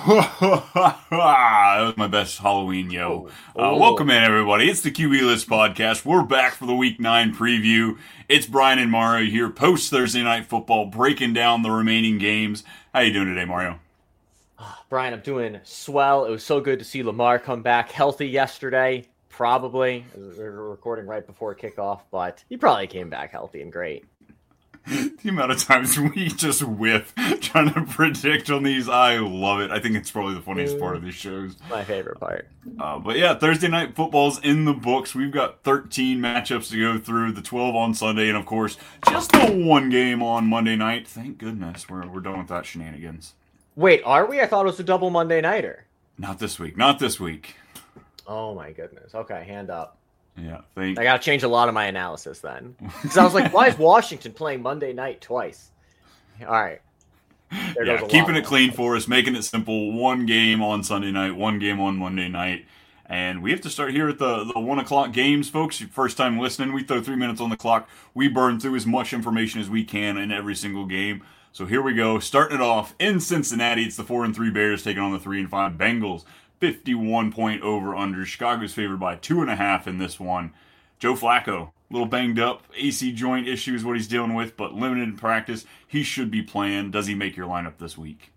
That was my best Halloween, yo. Welcome in, everybody. It's the QB List Podcast. We're back for the Week 9 preview. It's Brian and Mario here, post-Thursday Night Football, breaking down the remaining games. How you doing today, Mario? Brian, I'm doing swell. It was so good to see Lamar come back healthy yesterday. Probably. We were recording right before kickoff, but he probably came back healthy and great. The amount of times we just whiff trying to predict on these, I love it. I think it's probably the funniest part of these shows. My favorite part. But yeah, Thursday Night Football's in the books. We've got 13 matchups to go through, the 12 on Sunday, and of course, just the one game on Monday night. Thank goodness we're done with that shenanigans. Wait, are we? I thought it was a double Monday nighter. Not this week. Not this week. Oh my goodness. Okay, hand up. Yeah, I got to change a lot of my analysis then. Because I was like, why is Washington playing Monday night twice? All right. Yeah, keeping it clean for us, making it simple. One game on Sunday night, one game on Monday night. And we have to start here at the 1 o'clock games, folks. First time listening, we throw 3 minutes on the clock. We burn through as much information as we can in every single game. So here we go. Starting it off in Cincinnati, it's the 4-3 Bears taking on the 3-5 Bengals. 51-point over-under. Chicago's favored by 2.5 in this one. Joe Flacco, a little banged up. AC joint issue is what he's dealing with, but limited in practice. He should be playing. Does he make your lineup this week?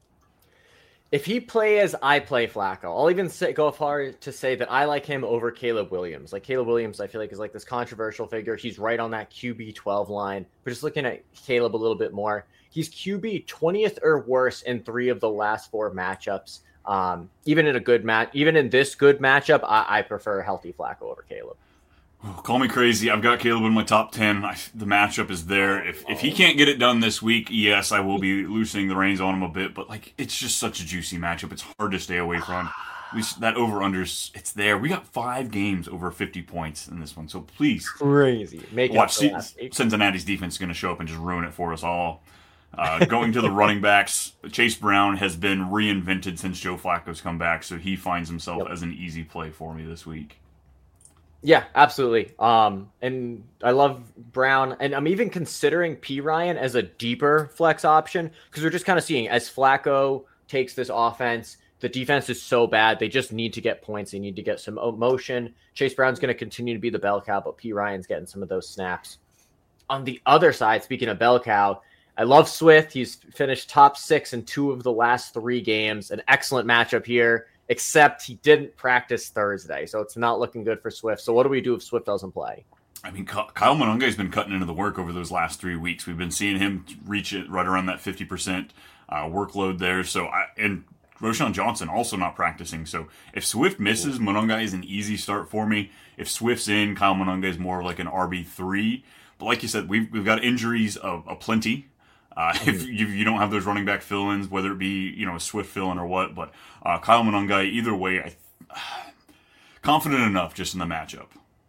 If he plays, I play Flacco. I'll even go far to say that I like him over Caleb Williams. Like Caleb Williams, I feel like is like this controversial figure. He's right on that QB 12 line. But just looking at Caleb a little bit more, he's QB 20th or worse in 3 of the last 4 matchups. Even in this good matchup, I prefer healthy Flacco over Caleb. Oh, call me crazy. I've got Caleb in my top 10. The matchup is there. If he can't get it done this week, yes, I will be loosening the reins on him a bit. But it's just such a juicy matchup. It's hard to stay away from. At least that over/unders, it's there. We got 5 games over 50 points in this one. So please, crazy. Watch. Cincinnati's defense is going to show up and just ruin it for us all. Going to the running backs, Chase Brown has been reinvented since Joe Flacco's come back, so he finds himself as an easy play for me this week. Yeah, absolutely. And I love Brown, and I'm even considering P. Ryan as a deeper flex option because we're just kind of seeing as Flacco takes this offense, the defense is so bad. They just need to get points. They need to get some motion. Chase Brown's going to continue to be the bell cow, but P. Ryan's getting some of those snaps. On the other side, speaking of bell cow, I love Swift. He's finished top 6 in 2 of the last 3 games. An excellent matchup here, except he didn't practice Thursday, so it's not looking good for Swift. So what do we do if Swift doesn't play? I mean, Kyle Monongai's been cutting into the work over those last 3 weeks. We've been seeing him reach it right around that 50% workload there. And Roschon Johnson also not practicing. So if Swift misses, Monongai is an easy start for me. If Swift's in, Kyle Monongai is more like an RB3. But like you said, we've got injuries aplenty. If you don't have those running back fill-ins, whether it be a Swift fill-in or what, but Kyle Monongai, either way, confident enough just in the matchup.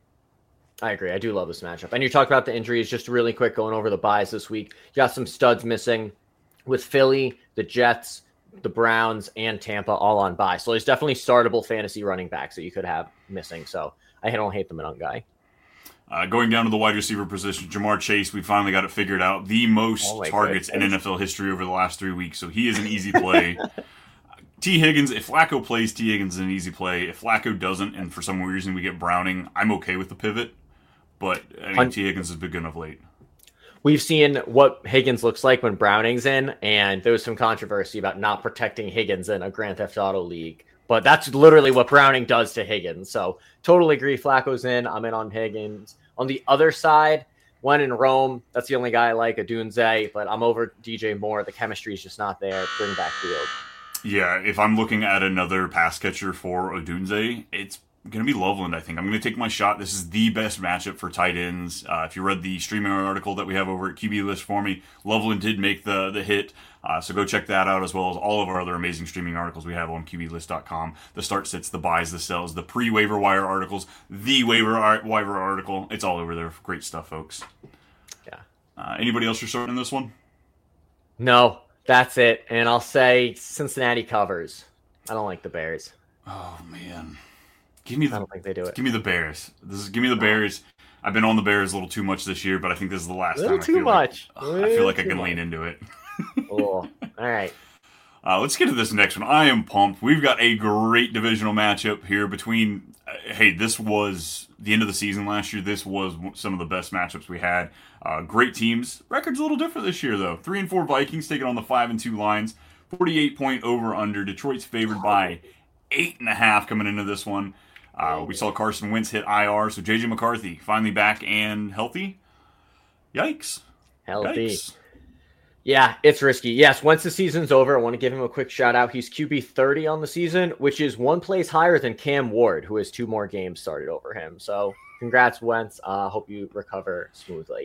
I agree. I do love this matchup. And you talked about the injuries, just really quick going over the buys this week. You got some studs missing with Philly, the Jets, the Browns, and Tampa all on bye. So there's definitely startable fantasy running backs that you could have missing. So I don't hate the Monongai. Going down to the wide receiver position, Jamar Chase, we finally got it figured out. The most targets in NFL history over the last 3 weeks, so he is an easy play. T. Higgins, if Flacco plays, T. Higgins is an easy play. If Flacco doesn't, and for some reason we get Browning, I'm okay with the pivot. But, T. Higgins has been good enough late. We've seen what Higgins looks like when Browning's in, and there was some controversy about not protecting Higgins in a Grand Theft Auto league. But that's literally what Browning does to Higgins. So totally agree. Flacco's in. I'm in on Higgins. On the other side, when in Rome, that's the only guy I like, Odunze, but I'm over DJ Moore. The chemistry is just not there. Bring back Field. Yeah, if I'm looking at another pass catcher for Odunze, it's going to be Loveland, I think. I'm going to take my shot. This is the best matchup for tight ends. If you read the streaming article that we have over at QB List for me, Loveland did make the hit. So go check that out, as well as all of our other amazing streaming articles we have on QBList.com. The start sits, the buys, the sells, the pre-waiver wire articles, the waiver article. It's all over there. Great stuff, folks. Yeah. Anybody else you're starting this one? No, that's it. And I'll say Cincinnati covers. I don't like the Bears. Oh, man. I don't think they do it. Give me the Bears. Give me the Bears. I've been on the Bears a little too much this year, but I think this is the last time. I feel like I can lean into it. Cool. All right. Let's get to this next one. I am pumped. We've got a great divisional matchup here between. Hey, this was the end of the season last year. This was some of the best matchups we had. Great teams. Record's a little different this year, though. 3-4 Vikings taking on the 5-2 Lions. 48-point over/under. Detroit's favored by 8.5 coming into this one. We saw Carson Wentz hit IR, so J.J. McCarthy finally back and healthy. Yikes. Healthy. Yikes. Yeah, it's risky. Yes, once the season's over, I want to give him a quick shout out. He's QB 30 on the season, which is one place higher than Cam Ward, who has 2 more games started over him. So congrats, Wentz. Hope you recover smoothly.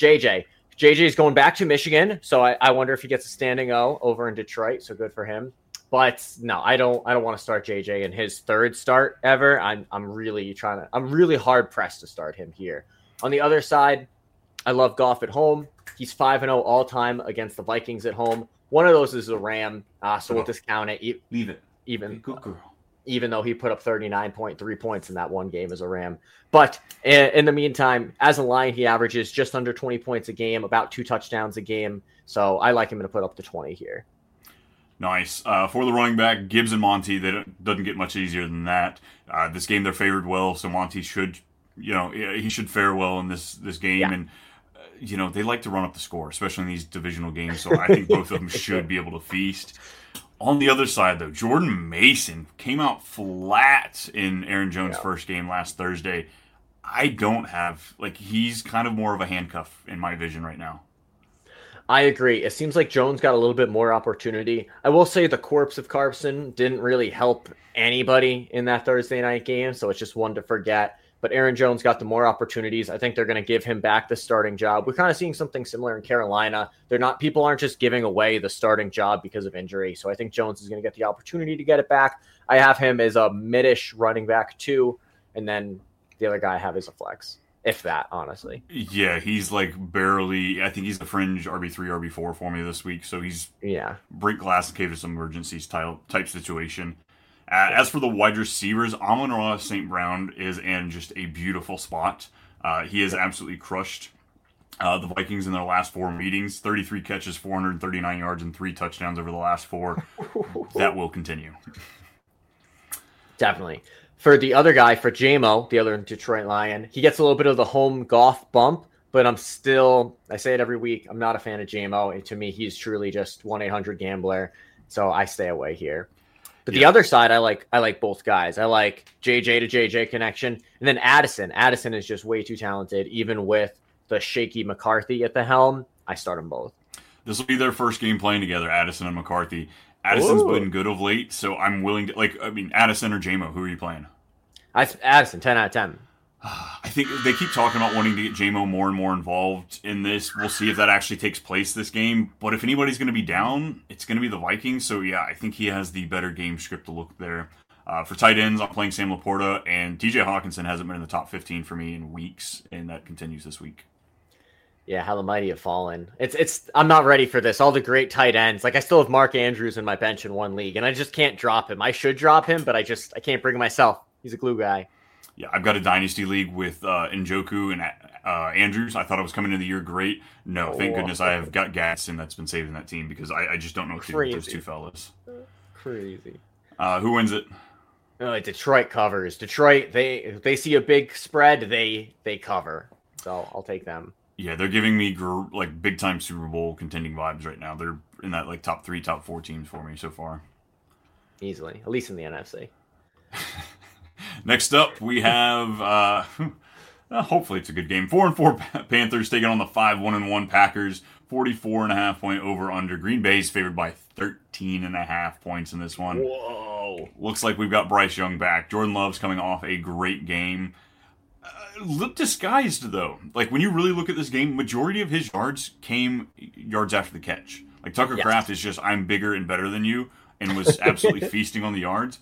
JJ's going back to Michigan, so I wonder if he gets a standing O over in Detroit. So good for him. But no, I don't want to start JJ in his 3rd start ever. I'm really hard pressed to start him here. On the other side, I love Goff at home. He's 5-0 all time against the Vikings at home. One of those is a Ram, so we'll discount it. Leave it. Even good girl. Even though he put up 39.3 points in that one game as a Ram. But in the meantime, as a Lion, he averages just under 20 points a game, about 2 touchdowns a game. So I like him to put up to 20 here. Nice. For the running back, Gibbs and Monty, doesn't get much easier than that. This game they're favored well, so Monty should, he should fare well in this game. Yeah. And they like to run up the score, especially in these divisional games. So I think both of them should be able to feast. On the other side, though, Jordan Mason came out flat in Aaron Jones' first game last Thursday. I don't have, he's kind of more of a handcuff in my vision right now. I agree. It seems like Jones got a little bit more opportunity. I will say the corpse of Carson didn't really help anybody in that Thursday night game, so it's just one to forget. But Aaron Jones got the more opportunities. I think they're going to give him back the starting job. We're kind of seeing something similar in Carolina. People aren't just giving away the starting job because of injury. So I think Jones is going to get the opportunity to get it back. I have him as a mid-ish running back too. And then the other guy I have is a flex, if that, honestly. Yeah, he's barely, I think he's the fringe RB3, RB4 for me this week. So he's break glass in case of some emergencies type situation. As for the wide receivers, Amon-Ra St. Brown is in just a beautiful spot. He has absolutely crushed the Vikings in their last 4 meetings. 33 catches, 439 yards, and 3 touchdowns over the last 4. That will continue. Definitely. For the other guy, for JMO, the other Detroit Lion, he gets a little bit of the home Goff bump, but I say it every week, I'm not a fan of JMO. And to me, he's truly just 1-800-GAMBLER. So I stay away here. But the other side, I like both guys. I like JJ to JJ connection. And then Addison. Addison is just way too talented. Even with the shaky McCarthy at the helm, I start them both. This will be their first game playing together, Addison and McCarthy. Addison's been good of late, so I'm willing to, Addison or JMO, who are you playing? Addison, 10 out of 10. I think they keep talking about wanting to get JMO more and more involved in this. We'll see if that actually takes place this game. But if anybody's going to be down, it's going to be the Vikings. So, yeah, I think he has the better game script to look there. For tight ends, I'm playing Sam Laporta, and TJ Hawkinson hasn't been in the top 15 for me in weeks, and that continues this week. Yeah, how the mighty have fallen. I'm not ready for this. All the great tight ends. I still have Mark Andrews in my bench in one league, and I just can't drop him. I should drop him, but I can't bring myself. He's a glue guy. Yeah, I've got a dynasty league with Njoku and Andrews. I thought I was coming into the year great. No, thank goodness I have got Gadsden that's been saving that team because I just don't know what to do with those two fellas. Crazy. Who wins it? Detroit covers. Detroit, they see a big spread, they cover. So I'll take them. Yeah, they're giving me big time Super Bowl contending vibes right now. They're in that top 3, top 4 teams for me so far. Easily, at least in the NFC. Next up, we have, hopefully it's a good game. 4-4 Panthers taking on the 5-1-1 Packers. 44.5-point over/under. Green Bay's favored by 13.5 points in this one. Whoa! Looks like we've got Bryce Young back. Jordan Love's coming off a great game. Look disguised though. When you really look at this game, majority of his yards came yards after the catch. Tucker Kraft is just I'm bigger and better than you, and was absolutely feasting on the yards.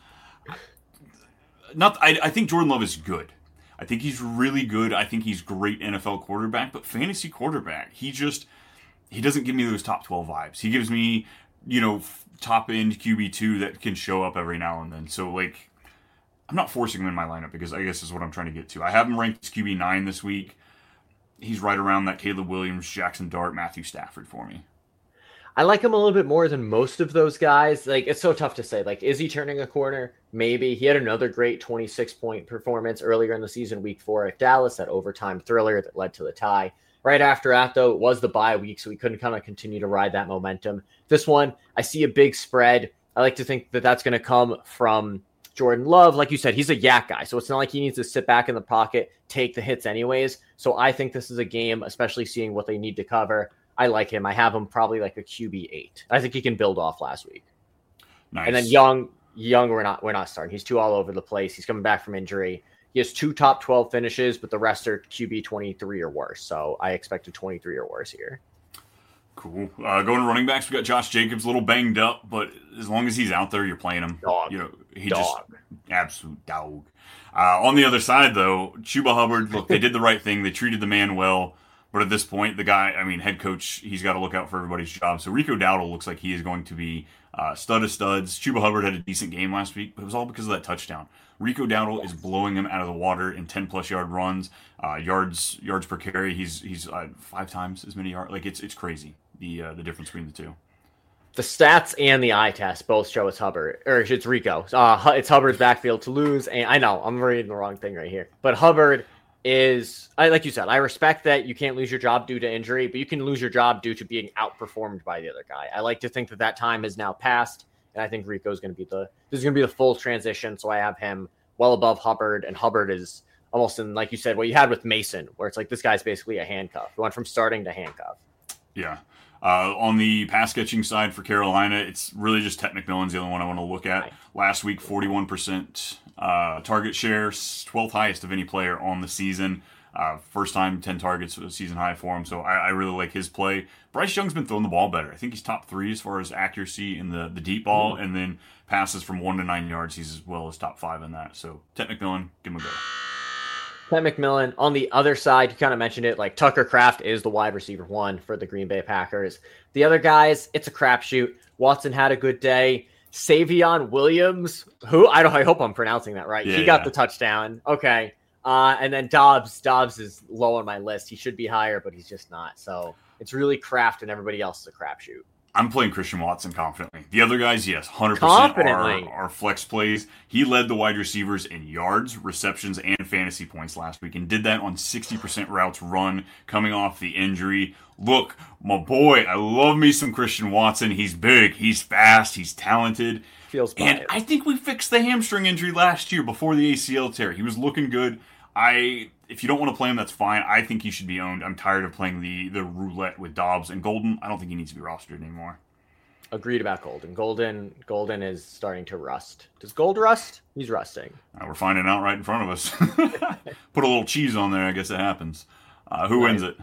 I think Jordan Love is good. I think he's really good. I think he's great NFL quarterback, but fantasy quarterback, he doesn't give me those top 12 vibes. He gives me, top end QB2 that can show up every now and then. So I'm not forcing him in my lineup because I guess is what I'm trying to get to. I have him ranked as QB9 this week. He's right around that Caleb Williams, Jackson Dart, Matthew Stafford for me. I like him a little bit more than most of those guys. Like, it's so tough to say. Like, is he turning a corner? Maybe. He had another great 26-point performance earlier in the season, week 4 at Dallas, that overtime thriller that led to the tie. Right after that, though, it was the bye week, so we couldn't kind of continue to ride that momentum. This one, I see a big spread. I like to think that that's going to come from Jordan Love. Like you said, he's a yak guy, so it's not like he needs to sit back in the pocket, take the hits anyways. So I think this is a game, especially seeing what they need to cover. I like him. I have him probably like a QB 8. I think he can build off last week. Nice. And then Young, we're not starting. He's too all over the place. He's coming back from injury. He has 2 top 12 finishes, but the rest are QB 23 or worse. So I expect a 23 or worse here. Cool. Going to running backs, we got Josh Jacobs, a little banged up, but as long as he's out there, you're playing him. Dog. You know, just absolute dog. On the other side, though, Chuba Hubbard, look, they did the right thing. They treated the man well. But at this point, the guy, head coach, he's got to look out for everybody's job. So Rico Dowdle looks like he is going to be stud of studs. Chuba Hubbard had a decent game last week, but it was all because of that touchdown. Rico Dowdle is blowing him out of the water in 10-plus yard runs, yards per carry. He's 5 times as many yards. Like, it's crazy, the difference between the two. The stats and the eye test both show it's Hubbard, or it's Rico. It's Hubbard's backfield to lose. And I know I'm reading the wrong thing right here, but Hubbard is, like you said, I respect that you can't lose your job due to injury, but you can lose your job due to being outperformed by the other guy. I like to think that time is now past, and I think Rico's going to be this is going to be the full transition. So I have him well above Hubbard, and Hubbard is almost in, like you said, what you had with Mason, where it's like this guy's basically a handcuff. He went from starting to handcuff. Yeah. On the pass catching side for Carolina, it's really just Ted McMillan's the only one I want to look at. Last week, 41% target share, 12th highest of any player on the season. First time 10 targets, a season high for him. So I really like his play. Bryce Young's been throwing the ball better. I think he's top 3 as far as accuracy in the deep ball, and then passes from 1 to 9 yards. He's as well as top 5 in that. So Ted McMillan, give him a go. Ted McMillan. On the other side, you kind of mentioned it, like Tucker Kraft is the wide receiver 1 for the Green Bay Packers. The other guys, it's a crapshoot. Watson had a good day. Savion Williams, who I hope I'm pronouncing that right. He got the touchdown. Okay. And then Dobbs is low on my list. He should be higher, but he's just not. So it's really Kraft and everybody else is a crapshoot. I'm playing Christian Watson confidently. The other guys, yes, 100% are flex plays. He led the wide receivers in yards, receptions, and fantasy points last week, and did that on 60% routes run coming off the injury. Look, my boy, I love me some Christian Watson. He's big, he's fast, he's talented. Feels bad. And I think we fixed the hamstring injury last year before the ACL tear. He was looking good. If you don't want to play him, that's fine. I think he should be owned. I'm tired of playing the roulette with Dobbs and Golden. I don't think he needs to be rostered anymore. Agreed about Golden. Golden is starting to rust. Does Gold rust? He's rusting. We're finding out right in front of us. Put a little cheese on there. I guess it happens. Who wins it?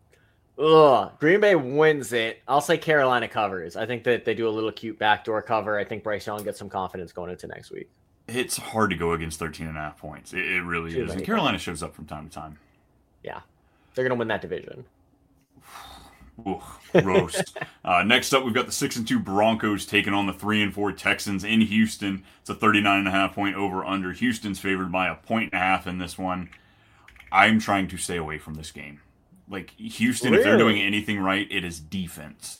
Green Bay wins it. I'll say Carolina covers. I think that they do a little cute backdoor cover. I think Bryce Young gets some confidence going into next week. It's hard to go against 13.5 points. It really is. And Carolina shows up from time to time. Yeah. They're going to win that division. Roast. Next up, we've got the 6-2 Broncos taking on the 3-4 Texans in Houston. It's a 39.5 point over-under. Houston's favored by 1.5 in this one. I'm trying to stay away from this game. Like, Houston, really? If they're doing anything right, it is defense.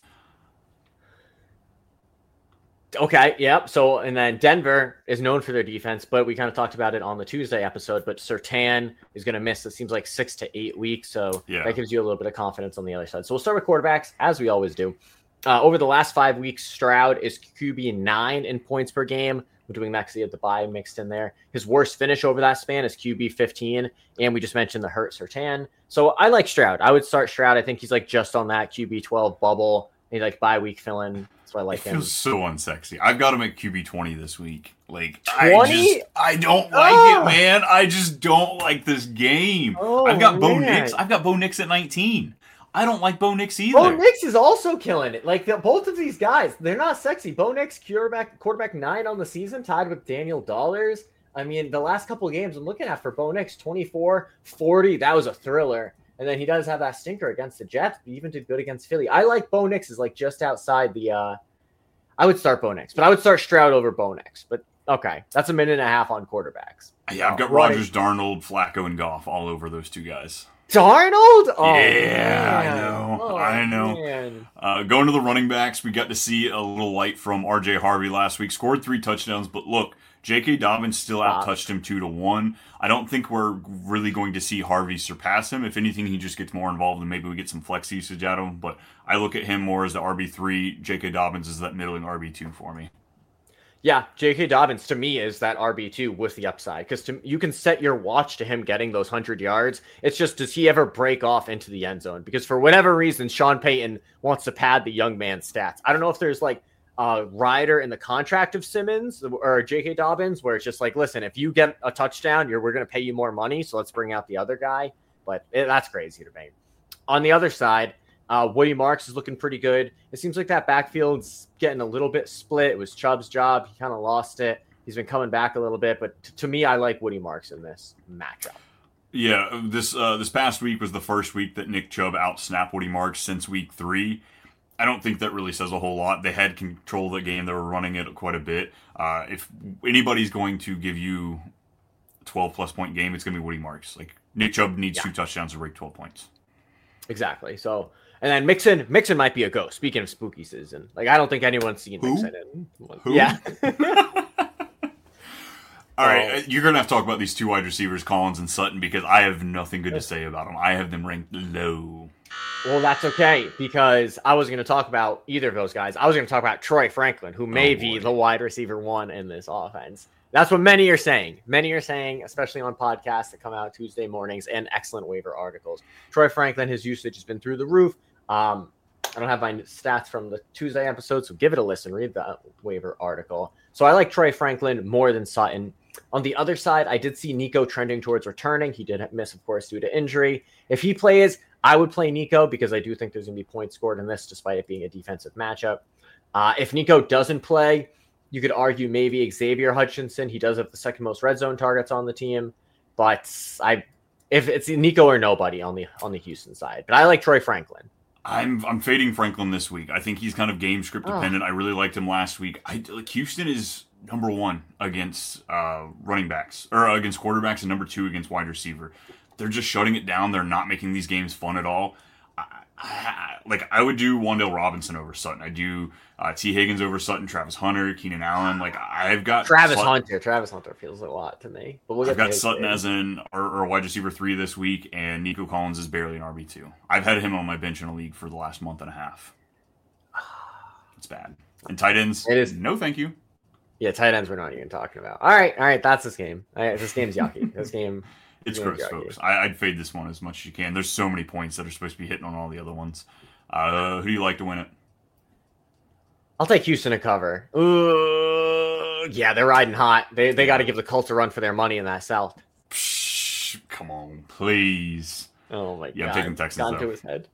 Okay, yep. So, and then Denver is known for their defense, but we kind of talked about it on the Tuesday episode, but Surtain is going to miss, it seems like 6 to 8 weeks. So that gives you a little bit of confidence on the other side. So we'll start with quarterbacks, as we always do. Over the last 5 weeks, Stroud is QB 9 in points per game. We're doing that because he had the bye mixed in there. His worst finish over that span is QB 15. And we just mentioned the hurt Surtain. So I like Stroud. I would start Stroud. I think he's like just on that QB 12 bubble. He like bye week fill-in. So I like him. Feels so unsexy. I've got him at QB 20 this week. Like 20? I don't like it, man. I just don't like this game. I've got Bo Nix. I've got Bo Nix at 19. I don't like Bo Nix either. Bo Nix is also killing it. Like both of these guys, they're not sexy. Bo Nix, quarterback 9 on the season, tied with Daniel Dollars. I mean, the last couple of games I'm looking at for Bo Nix, 24, 40. That was a thriller. And then he does have that stinker against the Jets, but even did good against Philly. I like Bo Nix is like just outside the I would start Bo Nix, but I would start Stroud over Bo Nix. But okay, that's a minute and a half on quarterbacks. Yeah, I've got Rodgers, Darnold, Flacco, and Goff all over those two guys. Darnold? Oh, yeah, man. I know. Going to the running backs, we got to see a little light from R.J. Harvey last week. Scored 3 touchdowns, but look, J.K. Dobbins still out-touched him 2-1. I don't think we're really going to see Harvey surpass him. If anything, he just gets more involved and maybe we get some flex usage out of him. But I look at him more as the RB3. J.K. Dobbins is that middling RB2 for me. Yeah, J.K. Dobbins to me is that RB2 with the upside because you can set your watch to him getting those 100 yards. It's just, does he ever break off into the end zone? Because for whatever reason, Sean Payton wants to pad the young man's stats. I don't know if there's like a rider in the contract of Simmons or J.K. Dobbins where it's just like, listen, if you get a touchdown, we're going to pay you more money, so let's bring out the other guy. But that's crazy to me. On the other side, Woody Marks is looking pretty good. It seems like that backfield's getting a little bit split. It was Chubb's job. He kind of lost it. He's been coming back a little bit, but to me, I like Woody Marks in this matchup. Yeah, this past week was the first week that Nick Chubb out-snapped Woody Marks since week 3. I don't think that really says a whole lot. They had control of the game. They were running it quite a bit. If anybody's going to give you a 12-plus point game, it's going to be Woody Marks. Like, Nick Chubb needs 2 touchdowns to break 12 points. Exactly. So, and then Mixon might be a ghost. Speaking of spooky season, like I don't think anyone's seen Mixon. Who? Yeah. All right, you're going to have to talk about these 2 wide receivers, Collins and Sutton, because I have nothing good to say about them. I have them ranked low. Well, that's okay, because I wasn't going to talk about either of those guys. I was going to talk about Troy Franklin, who may be the wide receiver 1 in this offense. That's what many are saying. Many are saying, especially on podcasts that come out Tuesday mornings and excellent waiver articles. Troy Franklin, his usage has been through the roof. I don't have my stats from the Tuesday episode, so give it a listen. Read the waiver article. So I like Troy Franklin more than Sutton. On the other side, I did see Nico trending towards returning. He did miss, of course, due to injury. If he plays, I would play Nico because I do think there's going to be points scored in this, despite it being a defensive matchup. If Nico doesn't play, you could argue maybe Xavier Hutchinson. He does have the second most red zone targets on the team, but if it's Nico or nobody on the Houston side. But I like Troy Franklin. I'm fading Franklin this week. I think he's kind of game script dependent. I really liked him last week. Houston is number 1 against running backs or against quarterbacks and number 2 against wide receiver. They're just shutting it down. They're not making these games fun at all. I would do Wan'Dale Robinson over Sutton. I do T. Higgins over Sutton, Travis Hunter, Keenan Allen. I've got Travis Hunter. Travis Hunter feels a lot to me. But I've got Sutton as or wide receiver 3 this week, and Nico Collins is barely an RB2. I've had him on my bench in a league for the last month and a half. It's bad. And tight ends, it is. No, thank you. Yeah, tight ends we're not even talking about. All right, that's this game. This game's yucky. This game. It's gross, folks. I'd fade this one as much as you can. There's so many points that are supposed to be hitting on all the other ones. Who do you like to win it? I'll take Houston to cover. Ooh, yeah, they're riding hot. They got to give the Colts a run for their money in that South. Psh, come on, please. Oh, my God. Yeah, I'm taking Texans, Gone to his head.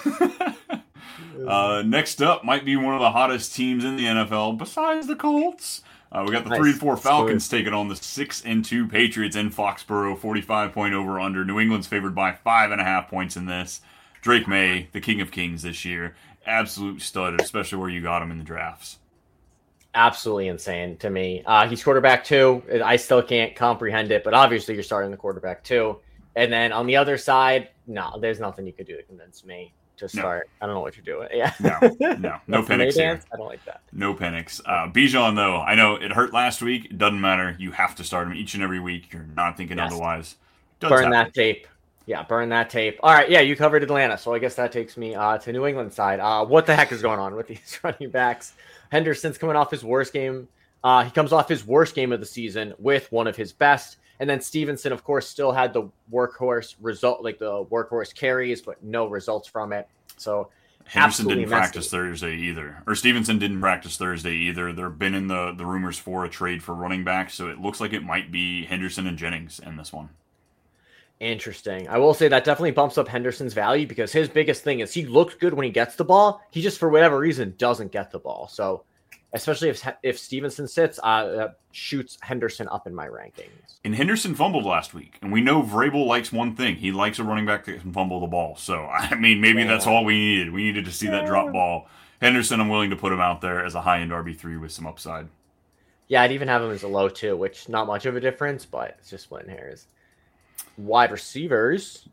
Next up might be one of the hottest teams in the NFL besides the Colts. We got the 3-4 Falcons taking on the 6-2 Patriots in Foxborough. 45-point over/under. New England's favored by 5.5 points in this. Drake May, the king of kings this year, absolute stud, especially where you got him in the drafts. Absolutely insane to me. He's quarterback 2. I still can't comprehend it, but obviously you're starting the quarterback 2. And then on the other side, no, there's nothing you could do to convince me to start. No. I don't know what you're doing. Yeah. No panics here. I don't like that. No panics. Bijan, though, I know it hurt last week. It doesn't matter. You have to start him each and every week. You're not thinking otherwise. Burn that tape. Yeah, burn that tape. All right, yeah, you covered Atlanta, so I guess that takes me to New England side. What the heck is going on with these running backs? Henderson's coming off his worst game. He comes off his worst game of the season with one of his best. And then Stevenson, of course, still had the workhorse result, like the workhorse carries, but no results from it. So Henderson didn't practice Thursday either. Or Stevenson didn't practice Thursday either. There have been in the rumors for a trade for running back, so it looks like it might be Henderson and Jennings in this one. Interesting. I will say that definitely bumps up Henderson's value because his biggest thing is he looks good when he gets the ball. He just, for whatever reason, doesn't get the ball. So especially if Stevenson sits, shoots Henderson up in my rankings. And Henderson fumbled last week. And we know Vrabel likes one thing. He likes a running back that can fumble the ball. So, I mean, maybe that's all we needed. We needed to see that drop ball. Henderson, I'm willing to put him out there as a high-end RB3 with some upside. Yeah, I'd even have him as a low, too, which not much of a difference, but it's just splitting hairs. Wide receivers.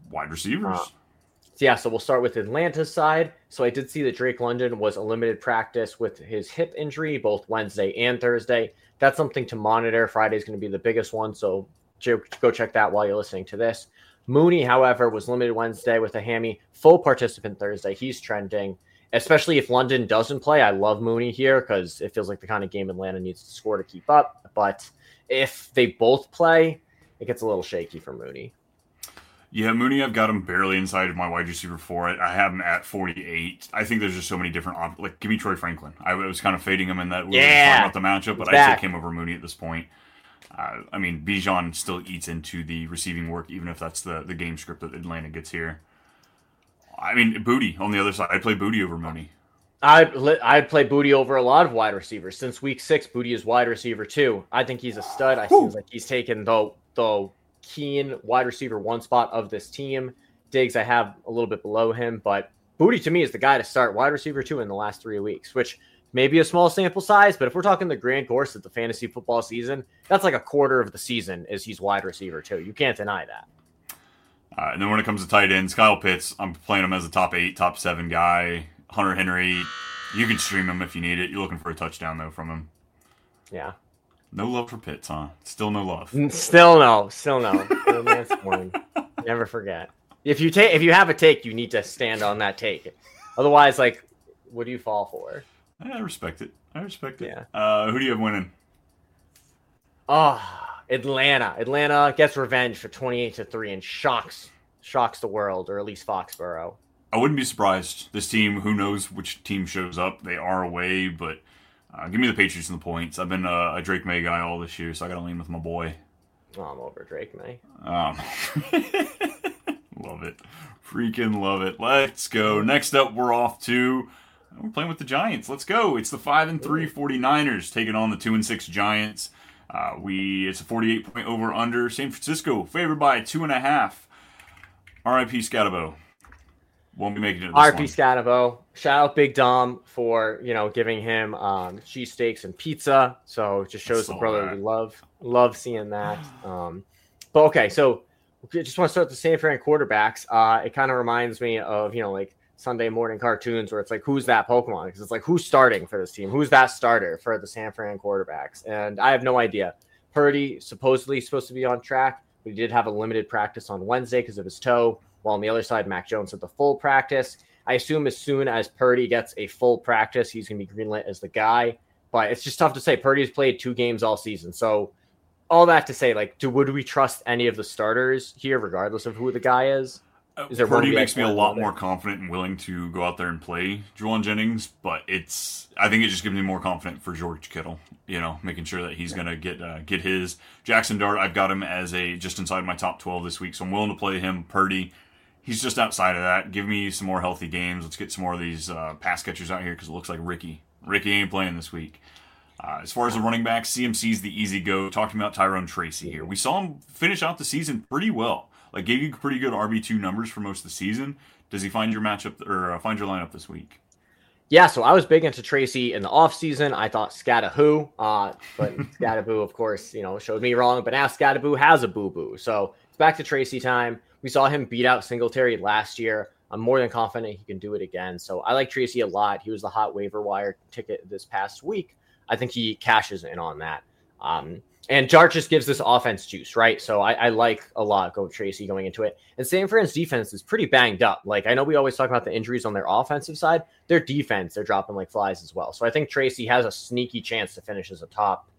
So we'll start with Atlanta's side. So I did see that Drake London was a limited practice with his hip injury, both Wednesday and Thursday. That's something to monitor. Friday's going to be the biggest one, so go check that while you're listening to this. Mooney, however, was limited Wednesday with a hammy, full participant Thursday. He's trending, especially if London doesn't play. I love Mooney here because it feels like the kind of game Atlanta needs to score to keep up. But if they both play, it gets a little shaky for Mooney. Yeah, Mooney, I've got him barely inside of my wide receiver for it. I have him at 48. I think there's just so many different options. Like, give me Troy Franklin. I was kind of fading him in that we were talking about the matchup, but I take him over Mooney at this point. Bijan still eats into the receiving work, even if that's the game script that Atlanta gets here. Booty on the other side. I'd play Booty over Mooney. I'd play Booty over a lot of wide receivers. Since week 6, Booty is wide receiver 2. I think he's a stud. I feel like he's taken the keen wide receiver 1 spot of this team. Diggs, I have a little bit below him, but Booty to me is the guy to start wide receiver 2 in the last 3 weeks, which may be a small sample size, but if we're talking the grand course of the fantasy football season, that's like a quarter of the season is he's wide receiver 2. You can't deny that. And then when it comes to tight ends, Kyle Pitts, I'm playing him as a top 8, top 7 guy. Hunter Henry, you can stream him if you need it. You're looking for a touchdown, though, from him. Yeah. No love for Pitts, huh? Still no love. Still no. Never forget. If you have a take, you need to stand on that take. Otherwise, what do you fall for? I respect it. Yeah. Who do you have winning? Atlanta. Atlanta gets revenge for 28-3 and shocks the world, or at least Foxborough. I wouldn't be surprised. This team, who knows which team shows up? They are away, but give me the Patriots and the points. I've been a Drake May guy all this year, so I got to lean with my boy. Oh, I'm over Drake May. Love it. Freaking love it. Let's go. Next up, we're playing with the Giants. Let's go. It's the 5-3 49ers taking on the 2-6 Giants. It's a 48-point over-under. San Francisco favored by 2.5. R.I.P. Scatabo. Won't be making it. R.I.P. Scatabo. Shout out Big Dom for giving him cheesesteaks and pizza. So it just shows the brotherly love. Love seeing that. But okay, so I just want to start with the San Fran quarterbacks. It kind of reminds me of Sunday morning cartoons where it's like, who's that Pokemon? Because it's like, who's starting for this team? Who's that starter for the San Fran quarterbacks? And I have no idea. Purdy supposedly supposed to be on track, but he did have a limited practice on Wednesday because of his toe. While on the other side, Mac Jones had the full practice. I assume as soon as Purdy gets a full practice, he's going to be greenlit as the guy. But it's just tough to say. Purdy's played 2 games all season. So all that to say, would we trust any of the starters here, regardless of who the guy is? Purdy makes me a lot more confident and willing to go out there and play Juwan Jennings, but I think it just gives me more confident for George Kittle, making sure that he's going to get his. Jackson Dart, I've got him as just inside my top 12 this week, so I'm willing to play him. Purdy, he's just outside of that. Give me some more healthy games. Let's get some more of these pass catchers out here because it looks like Ricky ain't playing this week. As far as the running backs, CMC's the easy go. Talking about Tyrone Tracy here. We saw him finish out the season pretty well. Gave you pretty good RB2 numbers for most of the season. Does he find your matchup or find your lineup this week? Yeah, so I was big into Tracy in the offseason. I thought Scatahoo, but Scatahoo, of course, showed me wrong. But now Scatahoo has a boo-boo. So it's back to Tracy time. We saw him beat out Singletary last year. I'm more than confident he can do it again. So I like Tracy a lot. He was the hot waiver wire ticket this past week. I think he cashes in on that. And Jart just gives this offense juice, right? So I like a lot Tracy going into it. And San Fran's defense is pretty banged up. I know we always talk about the injuries on their offensive side. Their defense, they're dropping like flies as well. So I think Tracy has a sneaky chance to finish as a top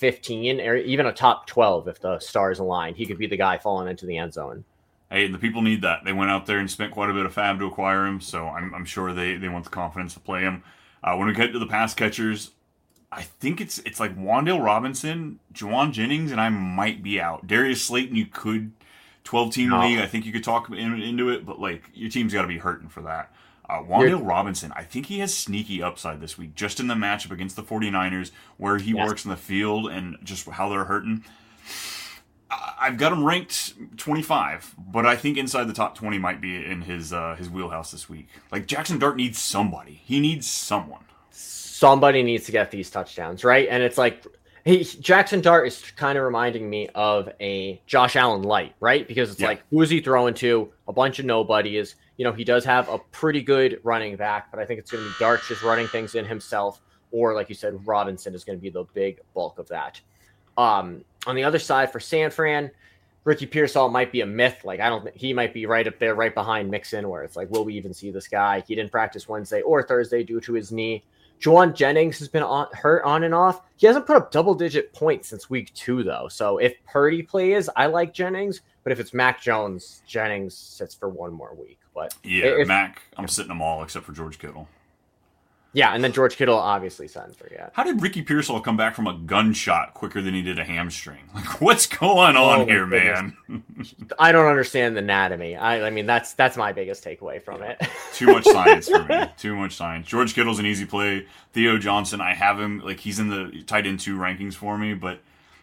15 or even a top 12 if the stars align. He could be the guy falling into the end zone. Hey, the people need that. They went out there and spent quite a bit of fab to acquire him, so I'm sure they want the confidence to play him. When we get to the pass catchers, I think it's like Wan'Dale Robinson, Juwan Jennings, and I might be out. Darius Slayton, you could 12-team league. I think you could talk into it, but your team's got to be hurting for that. Wan'Dale Robinson, I think he has sneaky upside this week, just in the matchup against the 49ers, where he works in the field and just how they're hurting. I've got him ranked 25, but I think inside the top 20 might be in his wheelhouse this week. Jackson Dart needs somebody. He needs someone. Somebody needs to get these touchdowns, right? And it's Jackson Dart is kind of reminding me of a Josh Allen light, right? Because it's like, who is he throwing to? A bunch of nobodies. He does have a pretty good running back, but I think it's going to be Dart just running things in himself, or like you said, Robinson is going to be the big bulk of that. On the other side for San Fran, Ricky Pearsall might be a myth. Like, he might be right up there, right behind Mixon, where it's like, will we even see this guy? He didn't practice Wednesday or Thursday due to his knee. Juwan Jennings has been hurt on and off. He hasn't put up double-digit points since week 2, though. So if Purdy plays, I like Jennings. But if it's Mac Jones, Jennings sits for one more week. But Mac, I'm sitting them all except for George Kittle. Yeah, and then George Kittle obviously signed for yet. How did Ricky Pearsall come back from a gunshot quicker than he did a hamstring? Like, what's going on here, man? I don't understand the anatomy. I mean, that's my biggest takeaway from it. Too much science for me. Too much science. George Kittle's an easy play. Theo Johnson, I have him. Like, he's in the tight end 2 rankings for me, but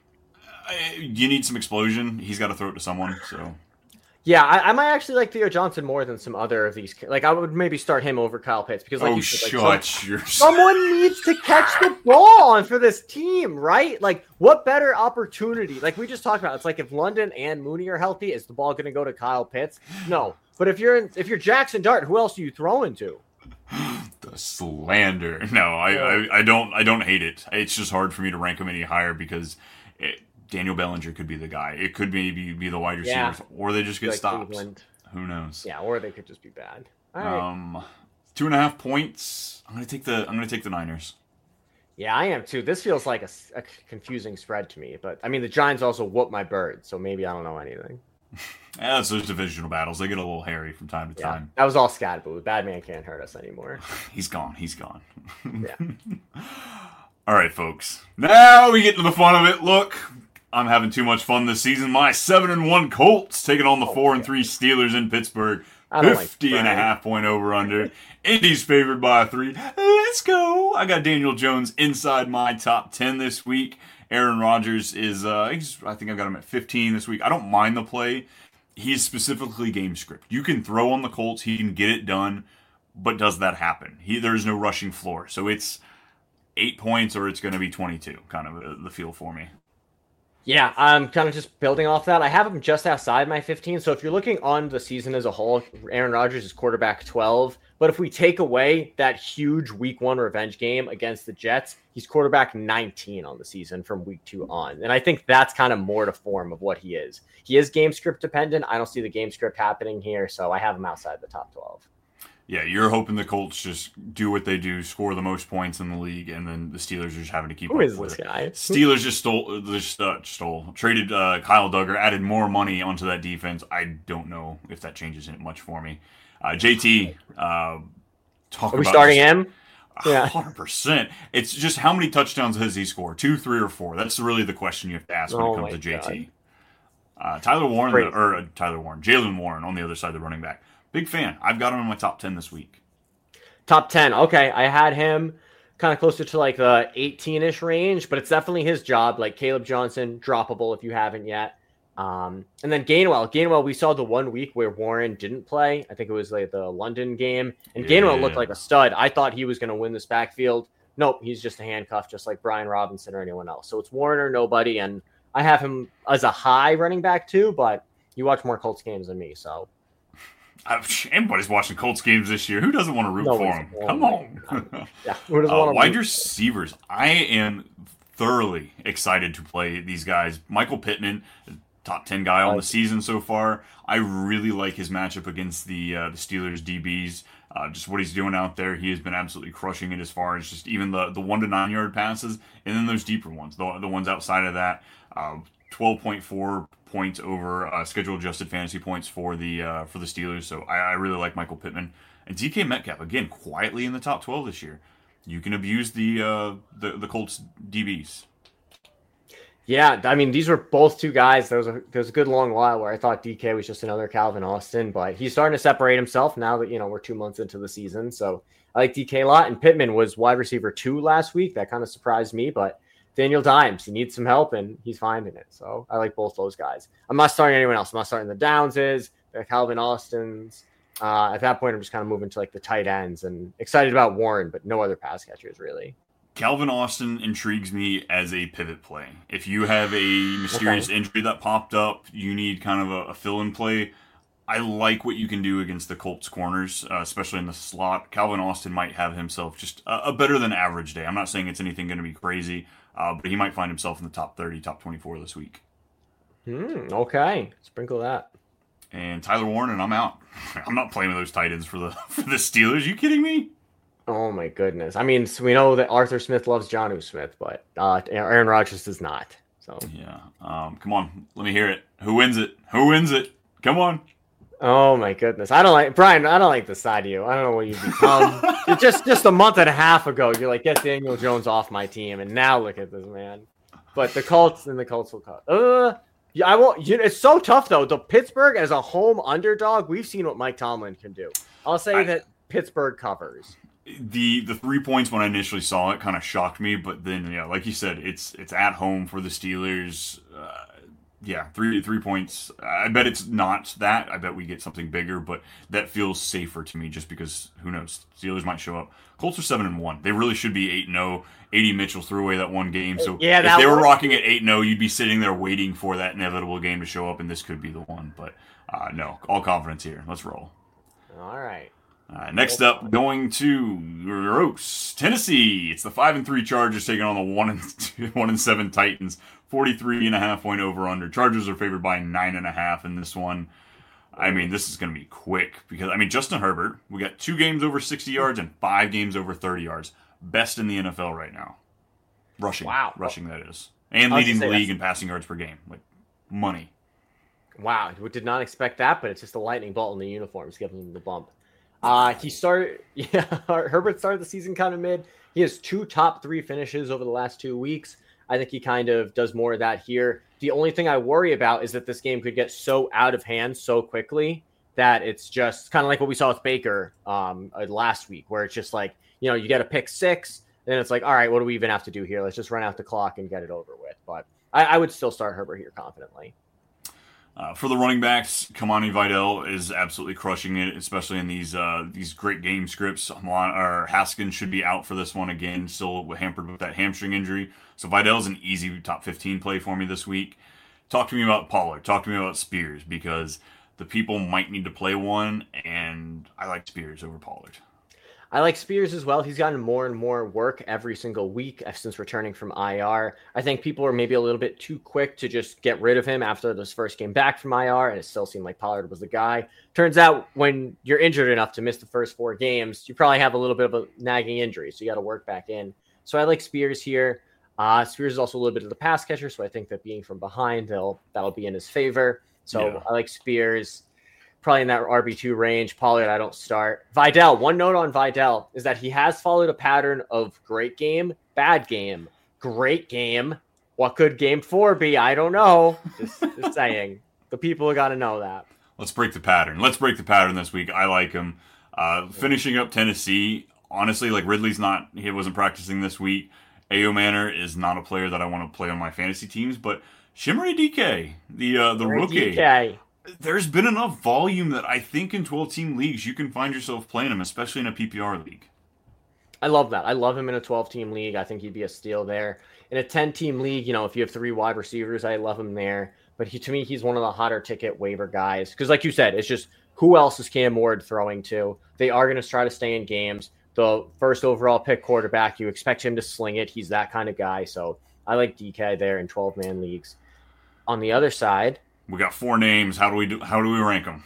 you need some explosion. He's got to throw it to someone, so... Yeah, I might actually like Theo Johnson more than some other of these. Like, I would maybe start him over Kyle Pitts because, like, someone needs to catch the ball on for this team, right? Like, what better opportunity? Like we just talked about, it's like if London and Mooney are healthy, is the ball going to go to Kyle Pitts? No. But if you're Jackson Dart, who else are you throwing to? The slander. No, I don't hate it. It's just hard for me to rank him any higher because Daniel Bellinger could be the guy. It could maybe be the wide receivers, or they just get stopped. Cleveland. Who knows? Yeah, or they could just be bad. All right. 2.5 points. I'm gonna take the Niners. Yeah, I am too. This feels like a confusing spread to me, but I mean the Giants also whoop my bird, so maybe I don't know anything. Yeah, it's those divisional battles. They get a little hairy from time to time. That was all scat, but Bad Man can't hurt us anymore. He's gone. Yeah. All right, folks. Now we get to the fun of it. Look. I'm having too much fun this season. My 7-1 Colts taking on the 4-3 Steelers in Pittsburgh. 50.5 point over under. Indy's favored by 3. Let's go. I got Daniel Jones inside my top 10 this week. Aaron Rodgers is, I think I got him at 15 this week. I don't mind the play. He's specifically game script. You can throw on the Colts. He can get it done. But does that happen? There's no rushing floor. So it's 8 points or it's going to be 22. Kind of the feel for me. Yeah, I'm kind of just building off that. I have him just outside my 15. So if you're looking on the season as a whole, Aaron Rodgers is quarterback 12. But if we take away that huge week 1 revenge game against the Jets, he's quarterback 19 on the season from week 2 on. And I think that's kind of more to form of what he is. He is game script dependent. I don't see the game script happening here. So I have him outside the top 12. Yeah, you're hoping the Colts just do what they do, score the most points in the league, and then the Steelers are just having to keep up with it. Who is this guy? Steelers just traded Kyle Duggar, added more money onto that defense. I don't know if that changes it much for me. JT, are we starting him? Yeah, 100%. It's just how many touchdowns has he scored? 2, 3, or 4? That's really the question you have to ask when it comes to JT. Jalen Warren on the other side, the running back. Big fan. I've got him in my top 10 this week. Top 10. Okay. I had him kind of closer to like the 18-ish range, but it's definitely his job. Like Caleb Johnson, droppable if you haven't yet. And then Gainwell, we saw the 1 week where Warren didn't play. I think it was like the London game. And Gainwell looked like a stud. I thought he was going to win this backfield. Nope. He's just a handcuff, just like Brian Robinson or anyone else. So it's Warren or nobody. And I have him as a high running back too, but you watch more Colts games than me, so. Everybody's watching Colts games this year. Who doesn't want to root for them? Come on. Yeah, wide receivers. I am thoroughly excited to play these guys. Michael Pittman, top 10 guy on the season so far. I really like his matchup against the Steelers DBs. Just what he's doing out there. He has been absolutely crushing it as far as just even the 1 to 9 yard passes, and then those deeper ones, the ones outside of that. 12.4 points over schedule adjusted fantasy points for the Steelers. So I really like Michael Pittman and DK Metcalf again quietly in the top 12 this year. You can abuse the Colts DBs. Yeah, I mean these were both two guys. There was a good long while where I thought DK was just another Calvin Austin, but he's starting to separate himself now that we're 2 months into the season. So I like DK a lot. And Pittman was wide receiver 2 last week. That kind of surprised me, but. Daniel Dimes, he needs some help, and he's finding it. So I like both those guys. I'm not starting anyone else. I'm not starting the Downses, the Calvin Austins. At that point, I'm just kind of moving to like the tight ends and excited about Warren, but no other pass catchers really. Calvin Austin intrigues me as a pivot play. If you have a mysterious injury that popped up, you need kind of a fill-in play. I like what you can do against the Colts corners, especially in the slot. Calvin Austin might have himself just a better than average day. I'm not saying it's anything going to be crazy, but he might find himself in the top 30, top 24 this week. Okay. Sprinkle that. And Tyler Warren, and I'm out. I'm not playing with those tight ends for the Steelers. You kidding me? Oh, my goodness. I mean, so we know that Arthur Smith loves Jonnu Smith, but Aaron Rodgers does not. So yeah. Come on. Let me hear it. Who wins it? Who wins it? Come on. Oh my goodness! I don't like the side of you. I don't know what you've become. just a month and a half ago, you're like, get Daniel Jones off my team, and now look at this man. But the Colts will cut. Yeah, I won't. It's so tough though. The Pittsburgh as a home underdog, we've seen what Mike Tomlin can do. I'll say that Pittsburgh covers. The 3 points when I initially saw it kind of shocked me, but then like you said, it's at home for the Steelers. Yeah, 3 points. I bet it's not that. I bet we get something bigger, but that feels safer to me just because who knows? Steelers might show up. Colts are 7-1. They really should be 8-0. A.D. Mitchell threw away that one game, so if they were rocking at 8-0, you'd be sitting there waiting for that inevitable game to show up, and this could be the one. But no, all confidence here. Let's roll. All right. Next up, going to gross Tennessee. It's the 5-3 Chargers taking on the 1-7 Titans. 43.5 point over/under. Chargers are favored by 9.5 in this one. I mean, this is going to be quick because Justin Herbert. We got 2 games over 60 yards and 5 games over 30 yards. Best in the NFL right now. Rushing. Wow. Rushing, that is, and leading the league in passing yards per game. Like money. Wow, we did not expect that, but it's just a lightning bolt in the uniforms giving him the bump. Herbert started the season kind of mid. He has 2 top 3 finishes over the last 2 weeks. I think he kind of does more of that here. The only thing I worry about is that this game could get so out of hand so quickly that it's just kind of like what we saw with Baker last week, where it's just like, you get a pick 6, then it's like, all right, what do we even have to do here? Let's just run out the clock and get it over with. But I would still start Herbert here confidently. For the running backs, Kamani Vidal is absolutely crushing it, especially in these great game scripts. Haskins should be out for this one again, still hampered with that hamstring injury. So Vidal's an easy top 15 play for me this week. Talk to me about Pollard. Talk to me about Spears, because the people might need to play one, and I like Spears over Pollard. I like Spears as well. He's gotten more and more work every single week since returning from IR. I think people are maybe a little bit too quick to just get rid of him after this first game back from IR, and it still seemed like Pollard was the guy. Turns out when you're injured enough to miss the first 4 games, you probably have a little bit of a nagging injury, so you got to work back in. So I like Spears here. Spears is also a little bit of the pass catcher, so I think that being from behind, that'll be in his favor. So yeah. I like Spears. Probably in that RB2 range. Pollard, I don't start. Vidal, one note on Vidal is that he has followed a pattern of great game, bad game, great game. What could game 4 be? I don't know. Just saying. The people got to know that. Let's break the pattern. This week. I like him. Finishing up Tennessee, honestly, like he wasn't practicing this week. Ayo Manor is not a player that I want to play on my fantasy teams, but Shimmery DK, the rookie. DK. There's been enough volume that I think in 12-team leagues you can find yourself playing him, especially in a PPR league. I love that. I love him in a 12-team league. I think he'd be a steal there. In a 10-team league, if you have 3 wide receivers, I love him there. But to me, he's one of the hotter ticket waiver guys. Because like you said, it's just who else is Cam Ward throwing to? They are going to try to stay in games. The first overall pick quarterback, you expect him to sling it. He's that kind of guy. So I like DK there in 12-man leagues. On the other side, we got 4 names. How do we rank them?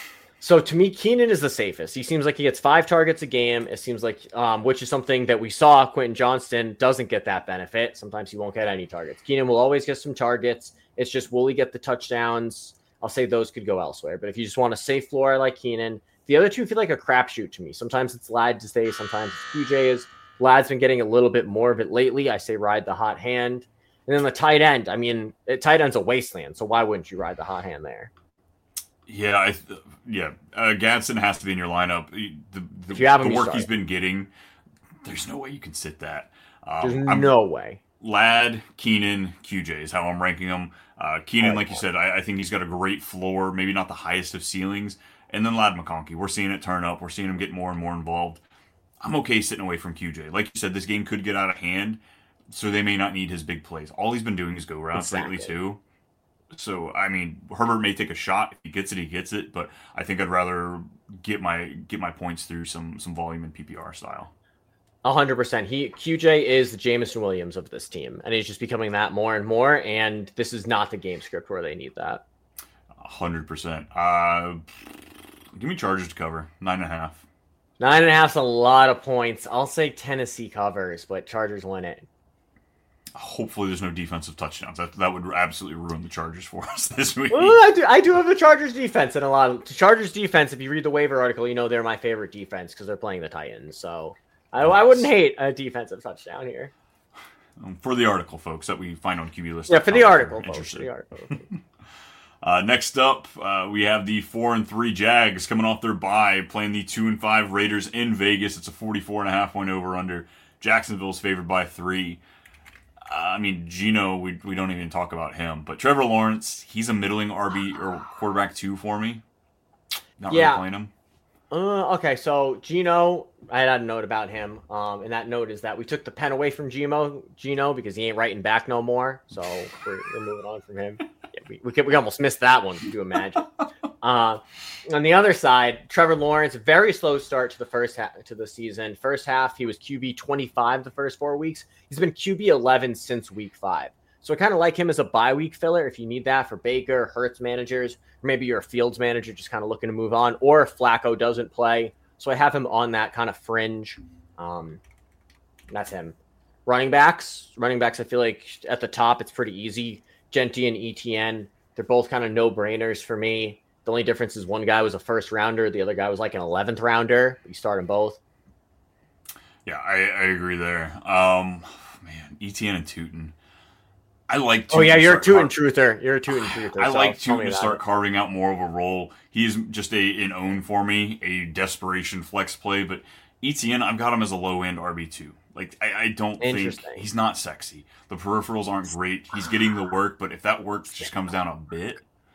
So to me, Keenan is the safest. He seems like he gets 5 targets a game. It seems like, which is something that we saw. Quentin Johnston doesn't get that benefit. Sometimes he won't get any targets. Keenan will always get some targets. It's just, will he get the touchdowns? I'll say those could go elsewhere. But if you just want a safe floor, I like Keenan. The other 2 feel like a crapshoot to me. Sometimes it's Ladd to stay. Sometimes it's QJ. Ladd's been getting a little bit more of it lately. I say ride the hot hand. And then the tight end, tight end's a wasteland, so why wouldn't you ride the hot hand there? Yeah, Gadsden has to be in your lineup. The work he's been getting, there's no way you can sit that. There's no way. Ladd, Keenan, QJ is how I'm ranking them. Keenan, like you said, I think he's got a great floor, maybe not the highest of ceilings. And then Ladd McConkey, we're seeing it turn up. We're seeing him get more and more involved. I'm okay sitting away from QJ. Like you said, this game could get out of hand, so they may not need his big plays. All he's been doing is go routes lately too. So I mean, Herbert may take a shot. If he gets it, he gets it. But I think I'd rather get my points through some volume in PPR style. 100%. QJ is the Jameson Williams of this team, and he's just becoming that more and more. And this is not the game script where they need that. 100%. Give me Chargers to cover 9.5. 9.5's a lot of points. I'll say Tennessee covers, but Chargers win it. Hopefully, there's no defensive touchdowns. That would absolutely ruin the Chargers for us this week. Well, I do have the Chargers defense, and a lot of Chargers defense. If you read the waiver article, you know they're my favorite defense because they're playing the Titans. So I wouldn't hate a defensive touchdown here. For the article, folks, that we find on QB List. Yeah, for the article, folks. For the article. Next up, we have the 4-3 Jags coming off their bye, playing the 2-5 Raiders in Vegas. It's a 44.5 point over under. Jacksonville's favored by 3. I mean, Geno, we don't even talk about him. But Trevor Lawrence, he's a middling RB or quarterback 2 for me. Not really playing him. Okay, so Geno, I had a note about him. And that note is that we took the pen away from Geno because he ain't writing back no more. So we're moving on from him. Yeah, we almost missed that one, could you imagine? On the other side, Trevor Lawrence, very slow start to the first half to the season. First half, he was QB 25 the first 4 weeks. He's been QB 11 since week 5. So I kind of like him as a bye week filler if you need that for Baker, Hurts managers, or maybe you're a Fields manager just kind of looking to move on, or if Flacco doesn't play. So I have him on that kind of fringe. That's him. Running backs, I feel like at the top, it's pretty easy. Genti and ETN, they're both kind of no-brainers for me. The only difference is one guy was a first rounder. The other guy was like an 11th rounder. You start them both. Yeah, I agree there. Man, ETN and Tootin. I like Tootin. Oh, yeah, you're a Tootin truther. You're a Tootin truther. I like Tootin to start carving out more of a role. He's just an own for me, a desperation flex play. But ETN, I've got him as a low-end RB2. Like, I don't think he's not sexy. The peripherals aren't great. He's getting the work, but if that work just comes down a bit,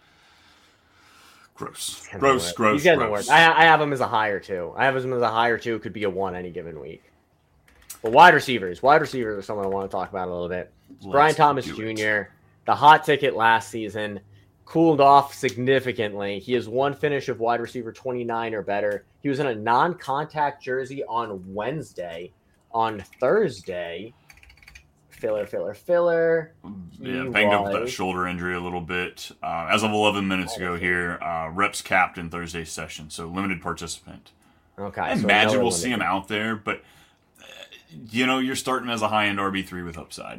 gross. He's getting the work. I have him as a higher 2. Could be a 1 any given week. But wide receivers are someone I want to talk about a little bit. Brian Thomas Jr., the hot ticket last season, cooled off significantly. He has one finish of wide receiver 29 or better. He was in a non-contact jersey on Wednesday. On Thursday, filler. Yeah, banged up with that shoulder injury a little bit. As of 11 minutes ago here, reps capped in Thursday's session, so limited participant. Okay. I imagine we'll see him out there, but you're starting as a high-end RB3 with upside.